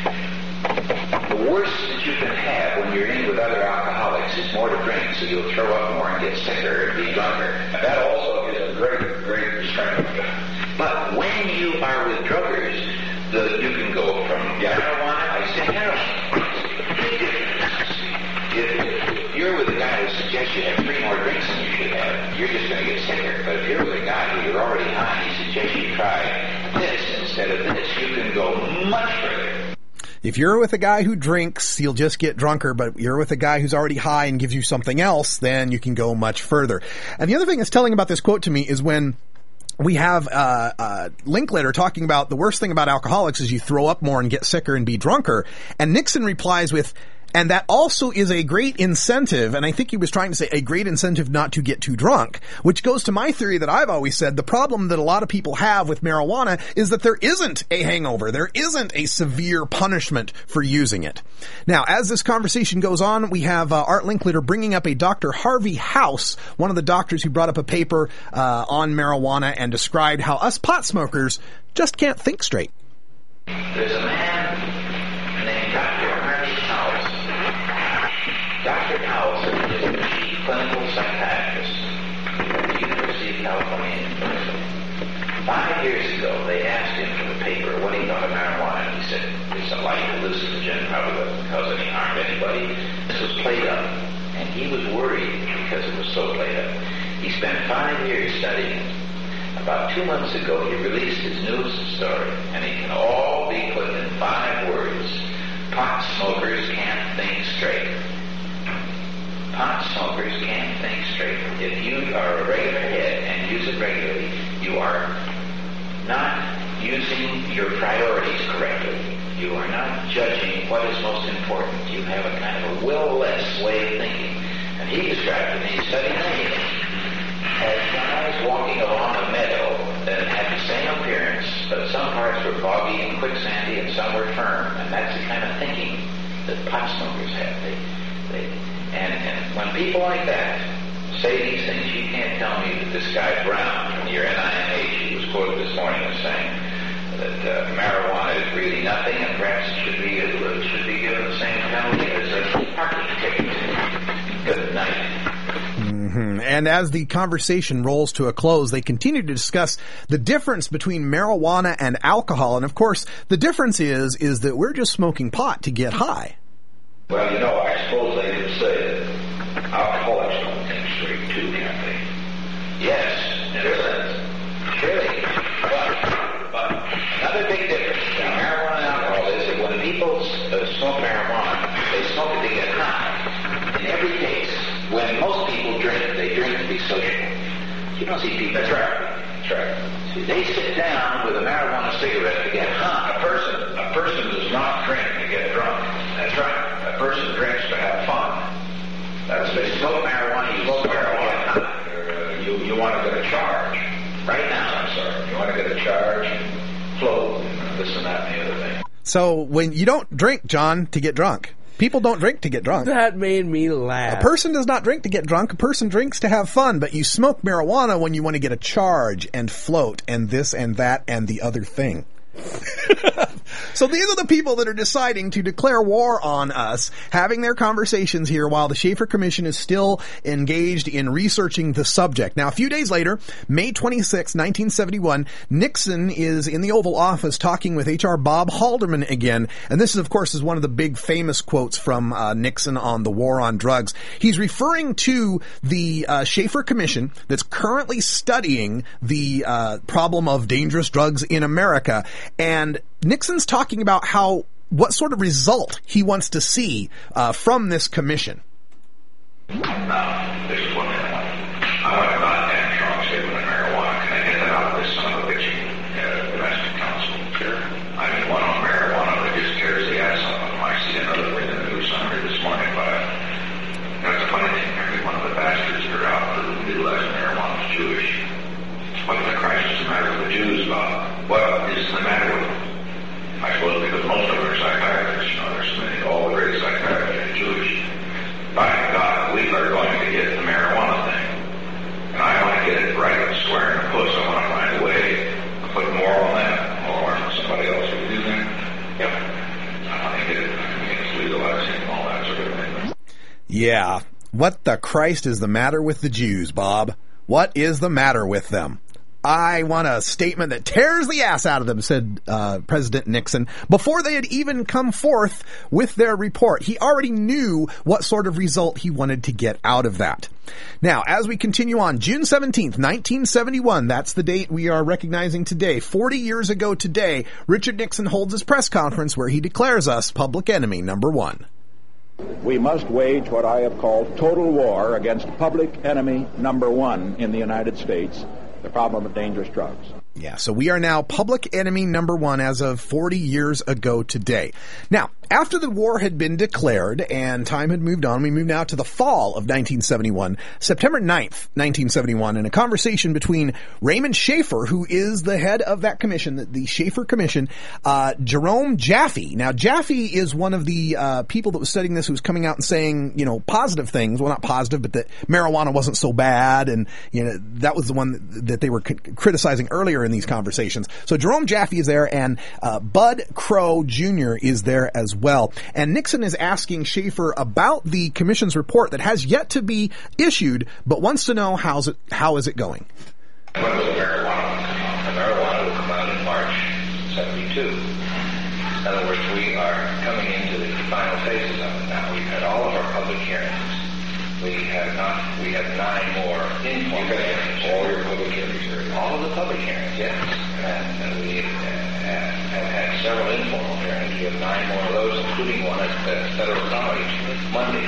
The worst that you can have when you're in with other alcoholics is more to drink, so you'll throw up more and get sicker and be drunker. And that also is a great, great restraint. But when you are with druggers, the, you can go from marijuana, I say heroin. If, if you're with a guy who suggests you have three more drinks than you should have, you're just going to get sicker. But if you're with a guy who you're already high, he suggests you try this instead of this, you can go much further. If you're with a guy who drinks, you'll just get drunker, but you're with a guy who's already high and gives you something else, then you can go much further. And the other thing that's telling about this quote to me is when we have uh, uh Linkletter talking about the worst thing about alcoholics is you throw up more and get sicker and be drunker, and Nixon replies with, and that also is a great incentive, and I think he was trying to say a great incentive not to get too drunk, which goes to my theory that I've always said, the problem that a lot of people have with marijuana is that there isn't a hangover. There isn't a severe punishment for using it. Now, as this conversation goes on, we have uh, Art Linkletter bringing up a Doctor Harvey House, one of the doctors who brought up a paper uh, on marijuana and described how us pot smokers just can't think straight. There's a man named Doctor Harvey House. Doctor House is the chief clinical psychiatrist at the University of California in Berkeley. Five years ago, they asked him for the paper what he thought of marijuana. He said, it's a light hallucinogen, probably doesn't cause any harm to anybody. This was played up, and he was worried because it was so played up. He spent five years studying it. About two months ago, he released his newest story, and it can all be put in five words. Pot smokers can't think straight. Pot smokers can't think straight. If you are a regular head and use it regularly, you are not using your priorities correctly. You are not judging what is most important. You have a kind of a will-less way of thinking. And he described in his study as guys walking along a meadow that had the same appearance, but some parts were boggy and quicksandy and some were firm. And that's the kind of thinking that pot smokers have. They, they, and, and when people like that say these things, you can't tell me that this guy Brown from your N I M H, he was quoted this morning as saying that uh, marijuana is really nothing, and perhaps it should be it should be given the same penalty as an Mm-hmm. And as the conversation rolls to a close, they continue to discuss the difference between marijuana and alcohol. And of course, the difference is, is that we're just smoking pot to get high. Well, you know, I suppose they could say that alcoholics don't think straight too, can't they? Yes, in a sense. Surely. But, but another big difference between marijuana and alcohol is that when people uh, smoke marijuana, they smoke it to get high. In every case, when most people drink, they drink to be social. You don't see people. That's right. That's right. See, they sit down with a marijuana cigarette to get high. A person, a person does not drink to get drunk. That's right. A person drinks to have fun. That's if you smoke marijuana, you smoke marijuana. Uh, you you want to get a charge. Right now, I'm sorry. You want to get a charge, float, and this and that and the other thing. So when you don't drink, John, to get drunk. People don't drink to get drunk. That made me laugh. A person does not drink to get drunk. A person drinks to have fun. But you smoke marijuana when you want to get a charge and float and this and that and the other thing. So these are the people that are deciding to declare war on us, having their conversations here while the Schaefer Commission is still engaged in researching the subject. Now, a few days later, May twenty-sixth, nineteen seventy-one, Nixon is in the Oval Office talking with H R Bob Haldeman again. And this, is, of course, is one of the big famous quotes from uh, Nixon on the war on drugs. He's referring to the uh, Schaefer Commission that's currently studying the uh, problem of dangerous drugs in America. And Nixon's talking about how, what sort of result he wants to see uh, from this commission. Now, this is what I want. I want to not have strong statement of marijuana. Can I get that out of this son of a bitch uh, domestic council? Sure. I mean, one on marijuana that just tears the ass off of them. I see another one in the news summary this morning, but that's a funny thing. Every one of the bastards that are out for legalizing marijuana is Jewish. What the Christ is the matter with the Jews, Bob? What is the matter with them? I suppose because most of them are psychiatrists. You know, there's so many, all the great psychiatrists are Jewish. By God, we are going to get the marijuana thing. And I want to get it right up square in the puss. I want to find a way to put more on that, more on somebody else who do that. Yep. I want to get it, I can get it legalized and all that sort of thing. Yeah. What the Christ is the matter with the Jews, Bob? What is the matter with them? I want a statement that tears the ass out of them, said uh, President Nixon, before they had even come forth with their report. He already knew what sort of result he wanted to get out of that. Now, as we continue on, June seventeenth, nineteen seventy-one, that's the date we are recognizing today. forty years ago today, Richard Nixon holds his press conference where he declares us public enemy number one. We must wage what I have called total war against public enemy number one in the United States, the problem of dangerous drugs. Yeah, so we are now public enemy number one as of forty years ago today. Now, after the war had been declared and time had moved on, we move now to the fall of nineteen seventy-one, September ninth, nineteen seventy-one, in a conversation between Raymond Schaefer, who is the head of that commission, the, the Schaefer Commission, uh, Jerome Jaffe. Now, Jaffe is one of the uh, people that was studying this who was coming out and saying, you know, positive things. Well, not positive, but that marijuana wasn't so bad, and, you know, that was the one that, that they were c- criticizing earlier in these conversations. So Jerome Jaffe is there, and uh, Bud Crow Junior is there as well. And Nixon is asking Schaefer about the commission's report that has yet to be issued, but wants to know how's it, how is it going. When will the marijuana come out? The marijuana will come out in March seventy-two. In other words, we are coming into the final phases of it now. We've had all of our public hearings. We have not. We have nine more informal hearings. All your public hearings, all of the public hearings, yes. And, and we uh, have had several informal hearings. We have nine more of those, including one at the federal college Monday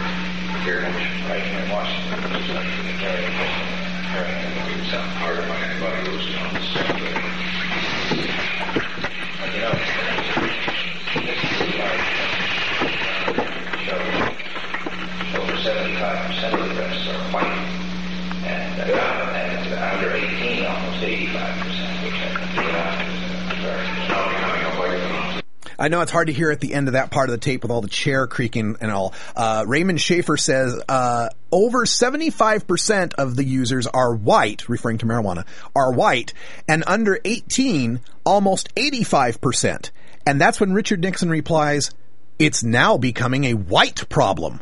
here, right here in Washington. This is actually a very interesting hearing. I think it's not part of anybody who's on the same thing. But you know, this is like so. Over seventy-five percent of the rest are white, and, uh, and under eighteen, almost eighty-five percent, which I think is very strong. I know it's hard to hear at the end of that part of the tape with all the chair creaking and all. Uh, Raymond Schaefer says uh, over seventy-five percent of the users are white, referring to marijuana, are white, and under eighteen, almost eighty-five percent. And that's when Richard Nixon replies, "It's now becoming a white problem."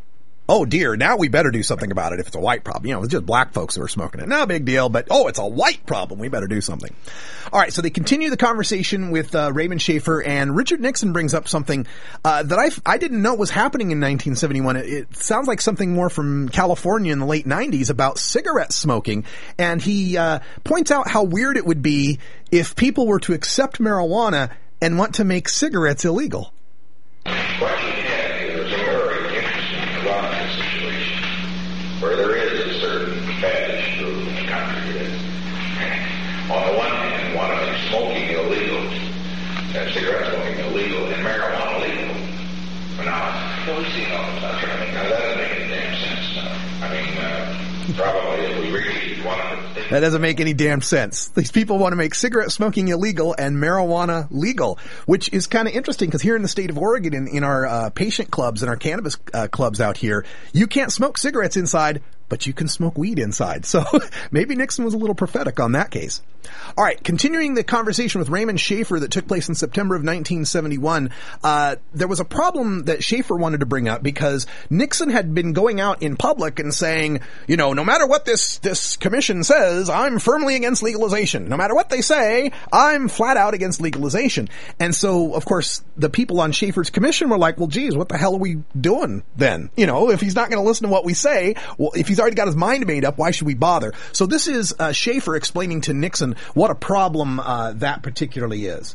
oh dear, now we better do something about it if it's a white problem. You know, it's just black folks who are smoking it. No big deal, but oh, it's a white problem. We better do something. All right, so they continue the conversation with uh, Raymond Schaefer, and Richard Nixon brings up something uh, that I, I didn't know was happening in nineteen seventy-one. It, it sounds like something more from California in the late nineties about cigarette smoking, and he uh, points out how weird it would be if people were to accept marijuana and want to make cigarettes illegal. What you have is a very interesting economic situation where there is a certain fetish group in the country that, on the one hand, want to make smoking illegal, and cigarette smoking illegal, and marijuana legal. But now, well, we see it all the time. I mean, now that doesn't make any damn sense. No. I mean, uh, probably if we really want to... That doesn't make any damn sense. These people want to make cigarette smoking illegal and marijuana legal, which is kind of interesting because here in the state of Oregon, in, in our uh, patient clubs and our cannabis uh, clubs out here, you can't smoke cigarettes inside, but you can smoke weed inside. So maybe Nixon was a little prophetic on that case. All right, continuing the conversation with Raymond Schaefer that took place in September of nineteen seventy-one, uh, there was a problem that Schaefer wanted to bring up because Nixon had been going out in public and saying, you know, no matter what this, this commission says, I'm firmly against legalization. No matter what they say, I'm flat out against legalization. And so, of course, the people on Schaefer's commission were like, well, geez, what the hell are we doing then? You know, if he's not going to listen to what we say, well, if he's already got his mind made up, why should we bother? So this is uh, Schaefer explaining to Nixon what a problem uh, that particularly is.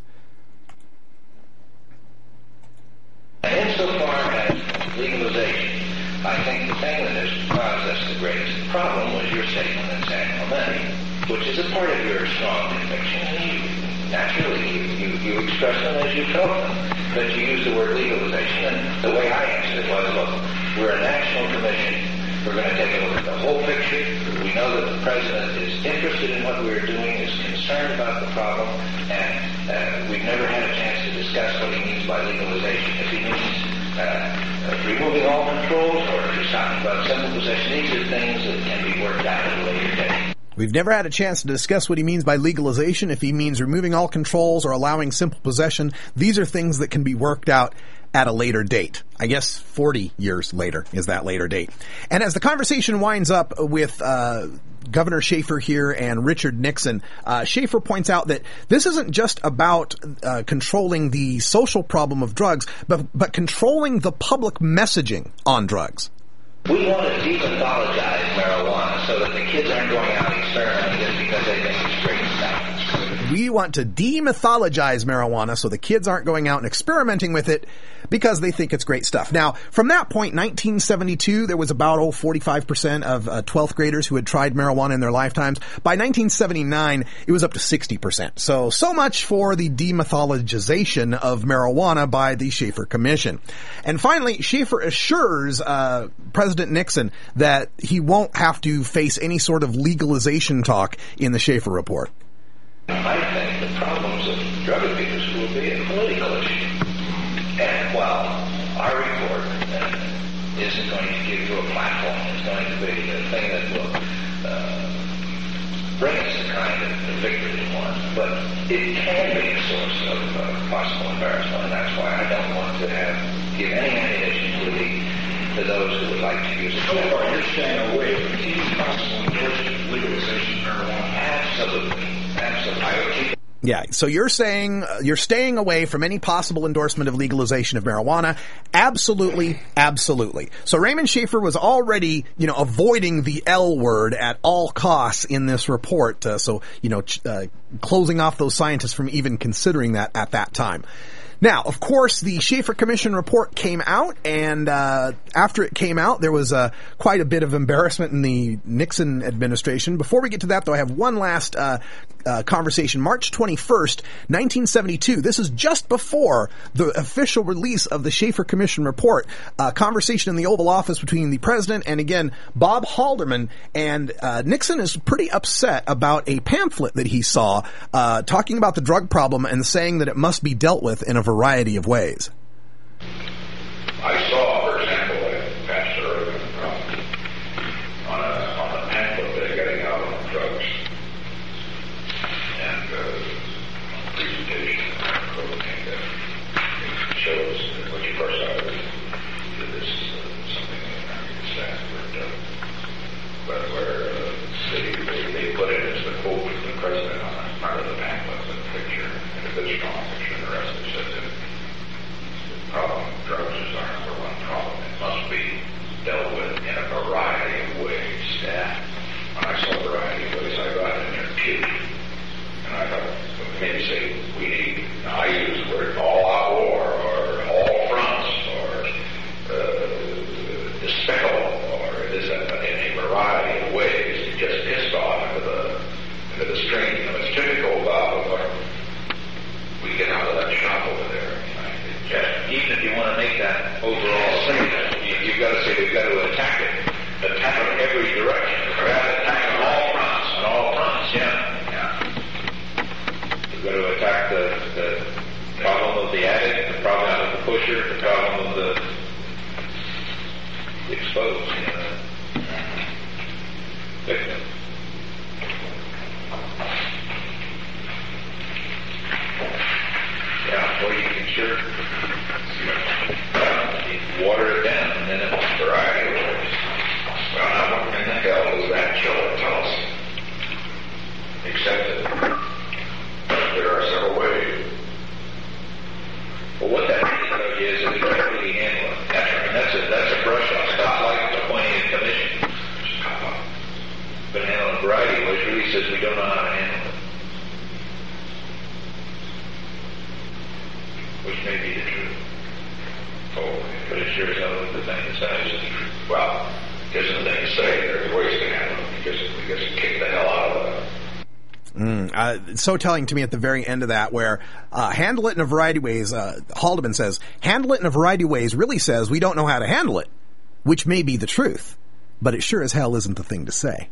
Insofar as legalization, I think the thing that has caused us the greatest problem was your statement in San Clemente, which is a part of your strong conviction. And you, naturally, you, you, you express them as you felt them, but you use the word legalization. And the way I answered it was, look, we're a national commission. We're going to take a look at the whole picture. We know that the president is interested in what we're doing, is concerned about the problem, and uh, we've never had a chance to discuss what he means by legalization. If he means uh, uh, removing all controls, or if he's talking about simple possession, these are things that can be worked out at a later date. We've never had a chance to discuss what he means by legalization. If he means removing all controls or allowing simple possession, these are things that can be worked out at a later date. I guess forty years later is that later date. And as the conversation winds up with uh Governor Schaefer here and Richard Nixon, uh Schaefer points out that this isn't just about uh controlling the social problem of drugs, but but controlling the public messaging on drugs. We want to de-pathologize marijuana so that the kids aren't going out experimenting just because they think it's great stuff. We want to demythologize marijuana so the kids aren't going out and experimenting with it because they think it's great stuff. Now, from that point, nineteen seventy-two, there was about, oh, forty-five percent of uh, twelfth graders who had tried marijuana in their lifetimes. By nineteen seventy-nine, it was up to sixty percent. So, so much for the demythologization of marijuana by the Schaefer Commission. And finally, Schaefer assures uh, President Nixon that he won't have to face any sort of legalization talk in the Schaefer Report. I think the problems of drug abuse will be a political issue. And while our report uh, isn't going to give you a platform, it's going to be the thing that will uh, bring us the kind of victory we want, but it can be a source of uh, possible embarrassment, and that's why I don't want to have give any ammunition to the to those who would like to use it. So far, you're staying away from any possible legalization of marijuana. Absolutely. Absolutely. I would keep Yeah, so you're saying uh, you're staying away from any possible endorsement of legalization of marijuana. Absolutely, absolutely. So Raymond Schaefer was already, you know, avoiding the L word at all costs in this report. Uh, so, you know, ch- uh, closing off those scientists from even considering that at that time. Now, of course, the Schaefer Commission report came out, and uh, after it came out, there was uh, quite a bit of embarrassment in the Nixon administration. Before we get to that, though, I have one last uh, uh, conversation. March twenty-first, nineteen seventy-two. This is just before the official release of the Schaefer Commission report. A conversation in the Oval Office between the president and, again, Bob Haldeman. And uh, Nixon is pretty upset about a pamphlet that he saw uh, talking about the drug problem and saying that it must be dealt with in a variety of ways. I saw, for example, a pastor um, on a on a pamphlet they're getting out on drugs and uh, presentation that shows, which of course I did this uh, something sense but, uh, but where uh, they, they, they put it as the quote from the president on the front of the pamphlet, the picture, and a good strong picture, and the rest of it says that the problem of drugs is our number one problem. It must be dealt with in a variety of ways. Yeah. When I saw a variety of ways, I got in there puke. And I thought, maybe say, we need, I use the word all-out war, or all fronts, or uh, despicable, or this, uh, in a variety of ways. It just pissed off into the, into the stream. You know, it's typical of what we get out of that shop over there. Just, even if you want to make that overall statement, you, you've got to say we've got to attack it. Attack it in every direction. We've got to attack on all fronts. On all fronts, yeah. yeah. We've got to attack the, the problem of the addict, the problem of the pusher, the problem of the exposed, you know, victim. Yeah, well, you can sure uh, you water it down, and then it's a variety of ways. Well, now, what in the hell does that killer tell us? Except that there are several ways. Well, what that really tells you is that we can't really handle it. That's, I mean, that's a, that's a brush off. It's not like appointing a commission. Just pop up. But handling a variety of ways really says we don't know how to handle it. Which may be the truth. Oh, but it sure as hell isn't the thing to say is the truth. Well, it isn't the thing to say. There's ways to handle it. You just, you just kick the hell out of it. Mm, uh, it's so telling to me at the very end of that, where uh, handle it in a variety of ways. Uh, Haldeman says, handle it in a variety of ways really says we don't know how to handle it, which may be the truth, but it sure as hell isn't the thing to say.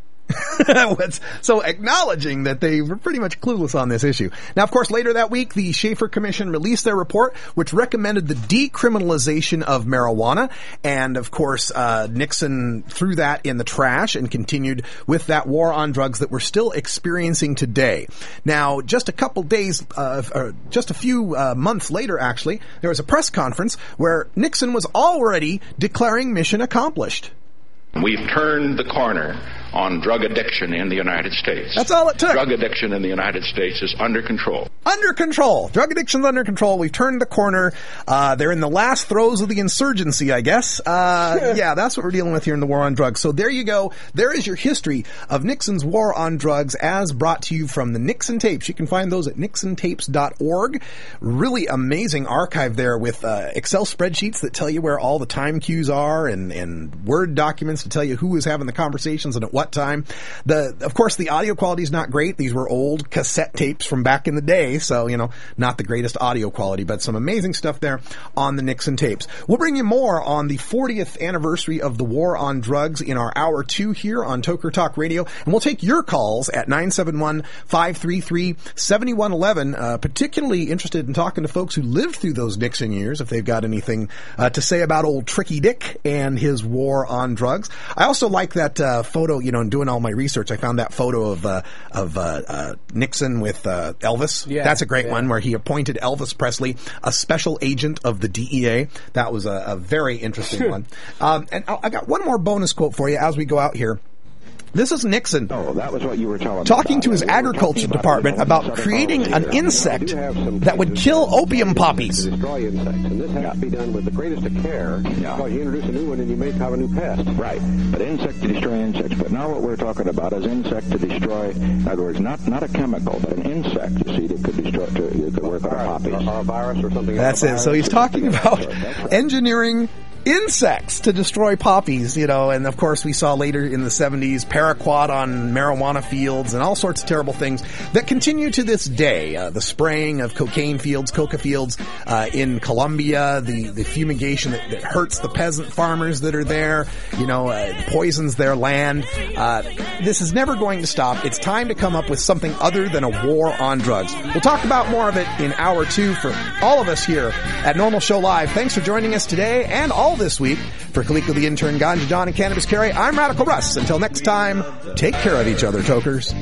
So acknowledging that they were pretty much clueless on this issue. Now, of course, later that week, the Schaefer Commission released their report, which recommended the decriminalization of marijuana. And, of course, uh, Nixon threw that in the trash and continued with that war on drugs that we're still experiencing today. Now, just a couple days, uh, or just a few uh, months later, actually, there was a press conference where Nixon was already declaring mission accomplished. We've turned the corner on drug addiction in the United States. That's all it took. Drug addiction in the United States is under control. Under control. Drug addiction's under control. We've turned the corner. Uh, they're in the last throes of the insurgency, I guess. Uh, yeah, that's what we're dealing with here in the war on drugs. So there you go. There is your history of Nixon's war on drugs as brought to you from the Nixon tapes. You can find those at nixon tapes dot org. Really amazing archive there with uh, Excel spreadsheets that tell you where all the time cues are and, and Word documents to tell you who was having the conversations and at what time. The, of course, the audio quality is not great. These were old cassette tapes from back in the day, so, you know, not the greatest audio quality, but some amazing stuff there on the Nixon tapes. We'll bring you more on the fortieth anniversary of the war on drugs in our hour two here on Toker Talk Radio, and we'll take your calls at nine seven one, five three three, seven one one one, uh, particularly interested in talking to folks who lived through those Nixon years, if they've got anything uh, to say about old Tricky Dick and his war on drugs. I also like that uh, photo, you know, in doing all my research, I found that photo of uh, of uh, uh, Nixon with uh, Elvis. Yeah, that's a great yeah. one, where he appointed Elvis Presley a special agent of the D E A. That was a, a very interesting one. Um, and I got one more bonus quote for you as we go out here. This is Nixon oh, that was what you were telling talking about. to his we agriculture about department about creating an insect that would kill opium poppies. Destroy insects, and this has yeah. to be done with the greatest of care, yeah. because you introduce a new one and you may have a new pest. Right, but insect to destroy insects. But now what we're talking about is insect to destroy, in other words, not not a chemical, but an insect, you see, that could destroy, to, that could work on poppies. Or, or a virus or something. That's it. So he's talking about right. engineering insects to destroy poppies, you know, and of course we saw later in the seventies paraquat on marijuana fields and all sorts of terrible things that continue to this day. Uh, the spraying of cocaine fields, coca fields uh, in Colombia, the, the fumigation that, that hurts the peasant farmers that are there, you know, uh, poisons their land. Uh, this is never going to stop. It's time to come up with something other than a war on drugs. We'll talk about more of it in hour two for all of us here at Normal Show Live. Thanks for joining us today and all this week. For Kaliko the Intern, Ganja John, and Cannabis Carrie, I'm Radical Russ. Until next time, take care of each other, tokers.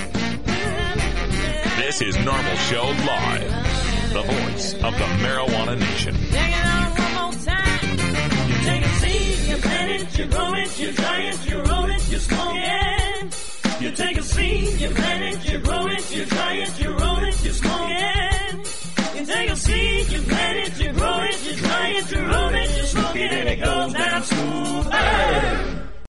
This is Normal Show Live, the voice of the Marijuana Nation. Take it on one more time. You take a seat, you plant it, you grow it, you dry it, you roll it, you smoke it. You take a seed, you plant it, you grow it, you dry it, you roll it, you smoke it. You take a seed, you plant it, you grow it, you dry it, you roll it, you smoke it, and it goes down smooth. Hey!